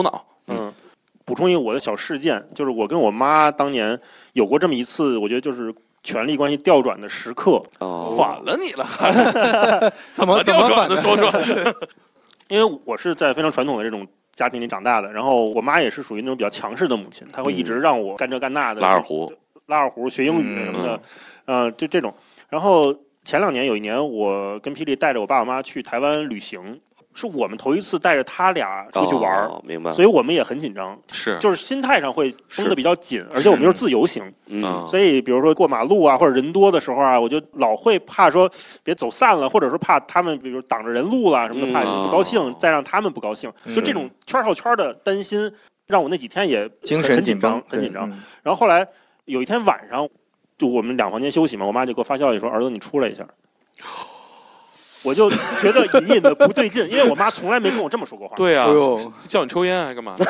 嗯，补充一个我的小事件，就是我跟我妈当年有过这么一次，我觉得就是权力关系调转的时刻。 哦， 反了你了， 怎么怎么反的？说说。 因为我是在非常传统的这种家庭里长大的，然后我妈也是属于那种比较强势的母亲，她会一直让我干这干那的， 拉二胡、 拉二胡、学英语什么的，嗯、呃，就这种。然后前两年有一年，我跟霹雳带着我爸我妈去台湾旅行，是我们头一次带着他俩出去玩， 哦、明白？ 所以我们也很紧张， 是， 就是心态上会绷得比较紧，而且我们又是自由行， 嗯， 所以比如说过马路啊，或者人多的时候啊，我就老会怕说别走散了，或者说怕他们比如挡着人路了什么的，怕你不高兴， 嗯、 再让他们不高兴，就这种圈套圈的担心，让我那几天也精神紧张，很紧张。然后后来有一天晚上，就我们两房间休息嘛，我妈就给我发消息说：“儿子，你出来一下。”我就觉得隐隐的不对劲，因为我妈从来没跟我这么说过话。 对啊， 哎呦， 叫你抽烟还干嘛？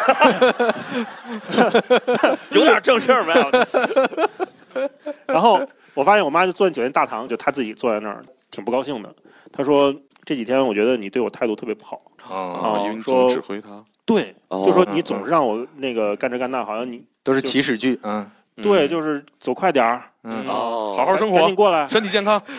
有点正事儿没有？然后我发现我妈就坐在酒店大堂，就她自己坐在那儿，挺不高兴的。她说：“这几天我觉得你对我态度特别不好。” 啊，因为你说指挥他。 对，就说你总是让我那个干这干那，好像你都是起始句，嗯。 对，就是走快点儿， 嗯， 哦，好好生活， 赶紧过来， 身体健康。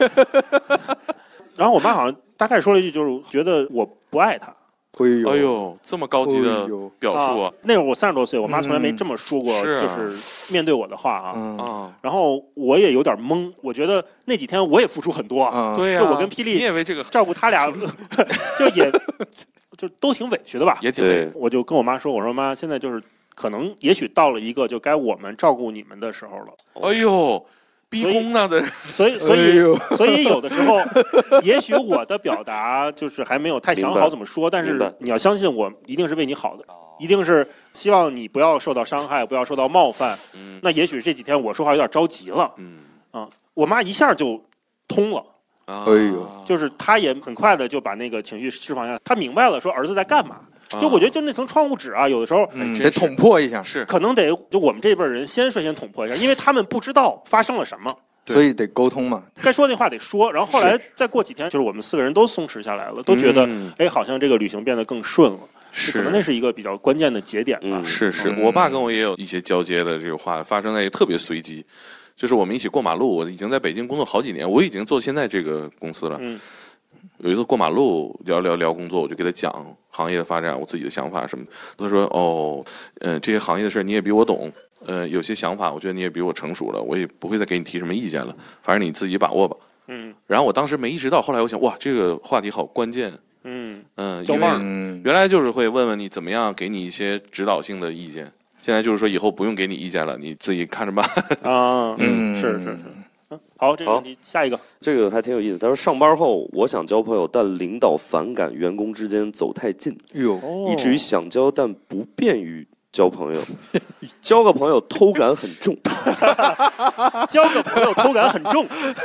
然后我妈好像大概说了一句，就是觉得我不爱她。 哎呦， 哎呦，这么高级的表述啊！ 那会儿我三十多岁，我妈从来没这么说过， 嗯、 就是面对我的话啊。 嗯、 然后我也有点懵，我觉得那几天我也付出很多。 嗯、对呀、 啊，就我跟霹雳， 你也为这个照顾他俩，就也就都挺委屈的吧？ 也挺累。 我就跟我妈说：“我说妈，现在就是可能也许到了一个就该我们照顾你们的时候了。” 哎呦。逼宫呢的， 所以所以、哎、所以有的时候，也许我的表达就是还没有太想好怎么说，但是你要相信我，一定是为你好的，一定是希望你不要受到伤害，不要受到冒犯。嗯、那也许这几天我说话有点着急了，嗯啊，我妈一下就通了， 哎呦， 就是她也很快的就把那个情绪释放下来，她明白了说儿子在干嘛。就我觉得就那层窗户纸啊，有的时候、 嗯、得捅破一下， 是可能得就我们这辈人先率先捅破一下，因为他们不知道发生了什么， 所以得沟通嘛。 该说那话得说，然后后来再过几天，就是我们四个人都松弛下来了，都觉得哎、嗯，好像这个旅行变得更顺了。 是， 可能那是一个比较关键的节点吧。 嗯、是是、嗯，我爸跟我也有一些交接的这个话，发生在特别随机，就是我们一起过马路，我已经在北京工作好几年，我已经做现在这个公司了。嗯。有一次过马路聊聊聊工作，我就给他讲行业的发展，我自己的想法什么的。他说：“哦，嗯、呃，这些行业的事你也比我懂，呃，有些想法我觉得你也比我成熟了，我也不会再给你提什么意见了，反正你自己把握吧。”嗯。然后我当时没意识到，后来我想，哇，这个话题好关键。嗯嗯，因为原来就是会问问你怎么样，给你一些指导性的意见。现在就是说以后不用给你意见了，你自己看着办。 啊，嗯，是是是。好，这个问题下一个， 这个还挺有意思。他说上班后我想交朋友，但领导反感员工之间走太近， 哟， 以至于想交但不便于交朋友。交个朋友偷感很重， 交个朋友偷感很重，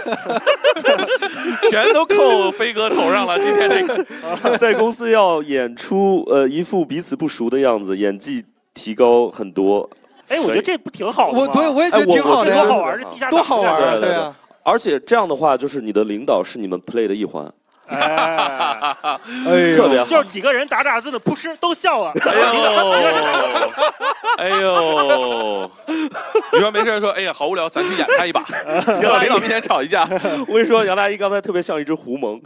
全都扣飞哥头上了。今天这个在公司要演出呃一副彼此不熟的样子，演技提高很多。 哎，我觉得这不挺好的吗？ 我对我也觉得挺好的， 多好玩，这地下多好玩， 对对啊！ 而且这样的话，就是你的领导是你们 play 的一环， 哎， 哎，特别好， 就是几个人打打字的，噗嗤都笑了。 哎呦，哎呦，你说没事说，哎呀，好无聊，咱去演他一把，别到领导面前吵一架。 我跟你说，杨大一刚才特别像一只狐獴。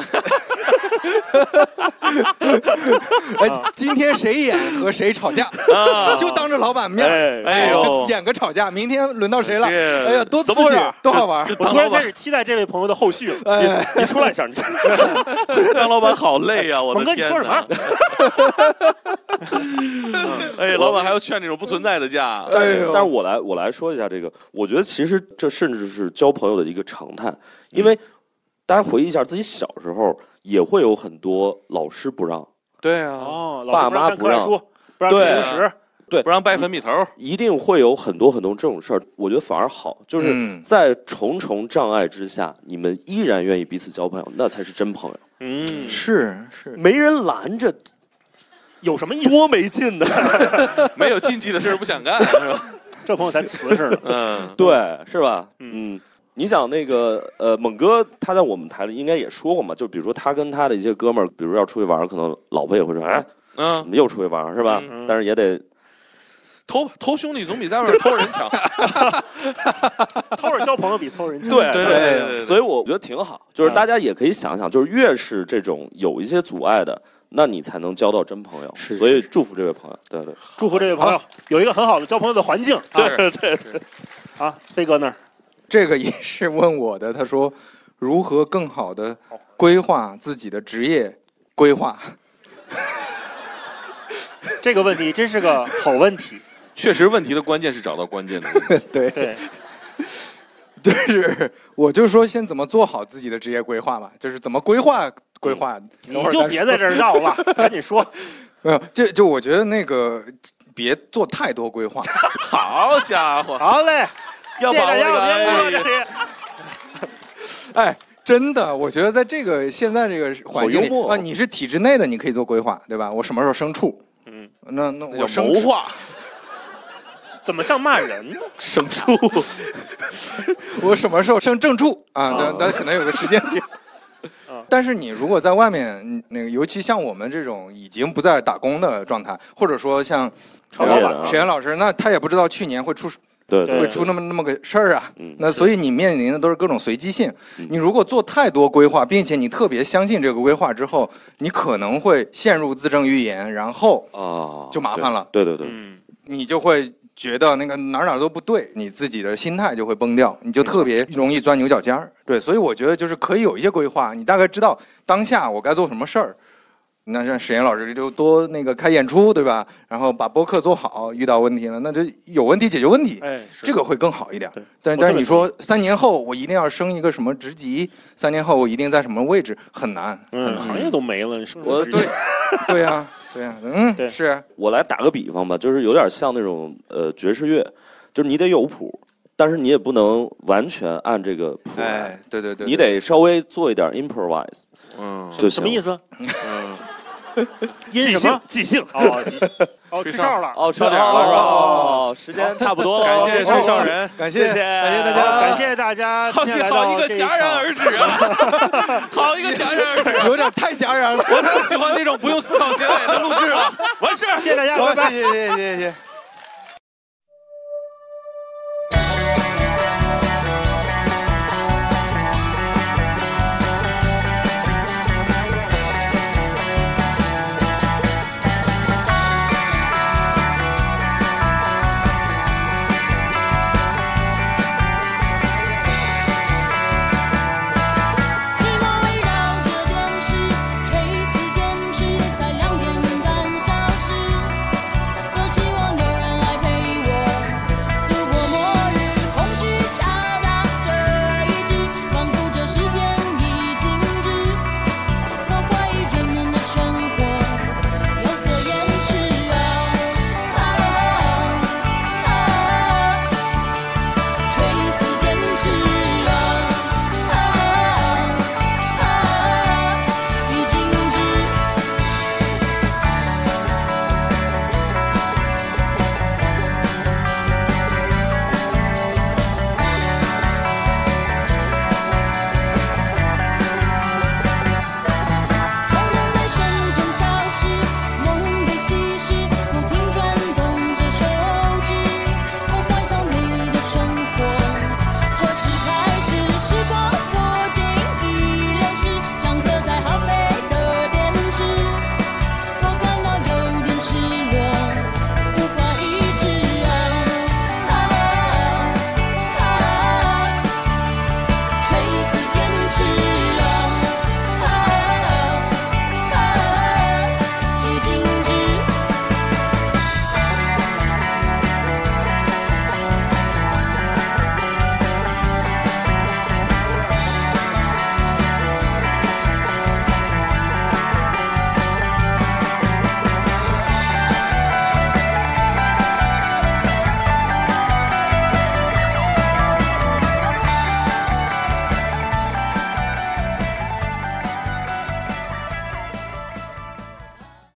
哎，今天谁演和谁吵架啊？就当着老板面， 哎呦， 就演个吵架。明天轮到谁了？哎呀，多刺激，多好玩！ 我突然开始期待这位朋友的后续了。 哎，你出来一下，你当老板好累呀！我的天， 猛哥，你说什么？ 哎，老板还要劝这种不存在的架。 哎呦，但是我来我来说一下这个，我觉得其实这甚至是交朋友的一个常态，因为大家回忆一下自己小时候。也会有很多老师不让， 对啊， 哦， 爸妈不让， 不让吃零食， 对， 不让掰粉笔头， 一定会有很多很多这种事儿。我觉得反而好，就是在重重障碍之下，你们依然愿意彼此交朋友，那才是真朋友。 嗯， 是是， 没人拦着， 有什么意思？ 多没劲呢！ 没有禁忌的事不想干，是吧？ 这朋友才瓷实呢。 嗯，对，是吧？嗯。你想那个呃，猛哥他在我们台里应该也说过嘛，就比如说他跟他的一些哥们儿，比如要出去玩，可能老婆也会说，哎， 嗯， 又出去玩是吧？ 嗯、 但是也得偷偷兄弟总比在外面偷人强， 偷着交朋友比偷人强。 对对对对对， 所以我觉得挺好，就是大家也可以想想，就是越是这种有一些阻碍的，那你才能交到真朋友。 是， 所以祝福这位朋友，对对， 祝福这位朋友有一个很好的交朋友的环境。 对对对对。 啊，飞哥那儿， 这个也是问我的，他说如何更好的规划自己的职业规划。 这个问题真是个好问题。 确实，问题的关键是找到关键的。 对对， 就是我就说先怎么做好自己的职业规划吧，就是怎么规划规划。 嗯、你就别在这儿绕了，赶紧说。 没有，就就我觉得那个别做太多规划。 好家伙， 好嘞， 要把我这里。 哎，真的，我觉得在这个现在这个环境里啊，你是体制内的，你可以做规划，对吧？我什么时候生处？嗯，那那我生谋划。 怎么像骂人呢？ 生处， 我什么时候升正处啊？那那可能有个时间点。但是你如果在外面，那个尤其像我们这种已经不在打工的状态，或者说像曹老板、 沈岩老师，那他也不知道去年会出对会出那么那么个事儿啊。 嗯， 那所以你面临的都是各种随机性。你如果做太多规划，并且你特别相信这个规划之后，你可能会陷入自证预言，然后啊就麻烦了。 对对对， 嗯， 你就会觉得那个哪哪都不对，你自己的心态就会崩掉，你就特别容易钻牛角尖儿。对，所以我觉得就是可以有一些规划，你大概知道当下我该做什么事儿。那像史岩老师就多那个开演出，对吧？然后把播客做好，遇到问题了，那就有问题解决问题， 哎， 这个会更好一点。但但是你说三年后我一定要升一个什么职级，三年后我一定在什么位置，很难。 嗯，行业都没了，你升什我么职级？ 对，对呀，对呀，嗯， 对是。 我来打个比方吧，就是有点像那种呃爵士乐，就是你得有谱，但是你也不能完全按这个谱来。 哎，对对 对, 对， 你得稍微做一点 improvise， 嗯， 就什么意思？ 嗯。 因什么？ 即兴哦，即兴哦，吹哨了， 哦，吹点了是吧？哦，时间差不多了， 感谢吹哨人， 感谢谢谢感谢大家， 感谢大家。 好，好一个戛然而止啊！好一个戛然而止， 有点太戛然了。 我太喜欢这种不用思考结尾的录制了。完事， 谢谢大家，拜拜， 谢谢谢谢谢谢。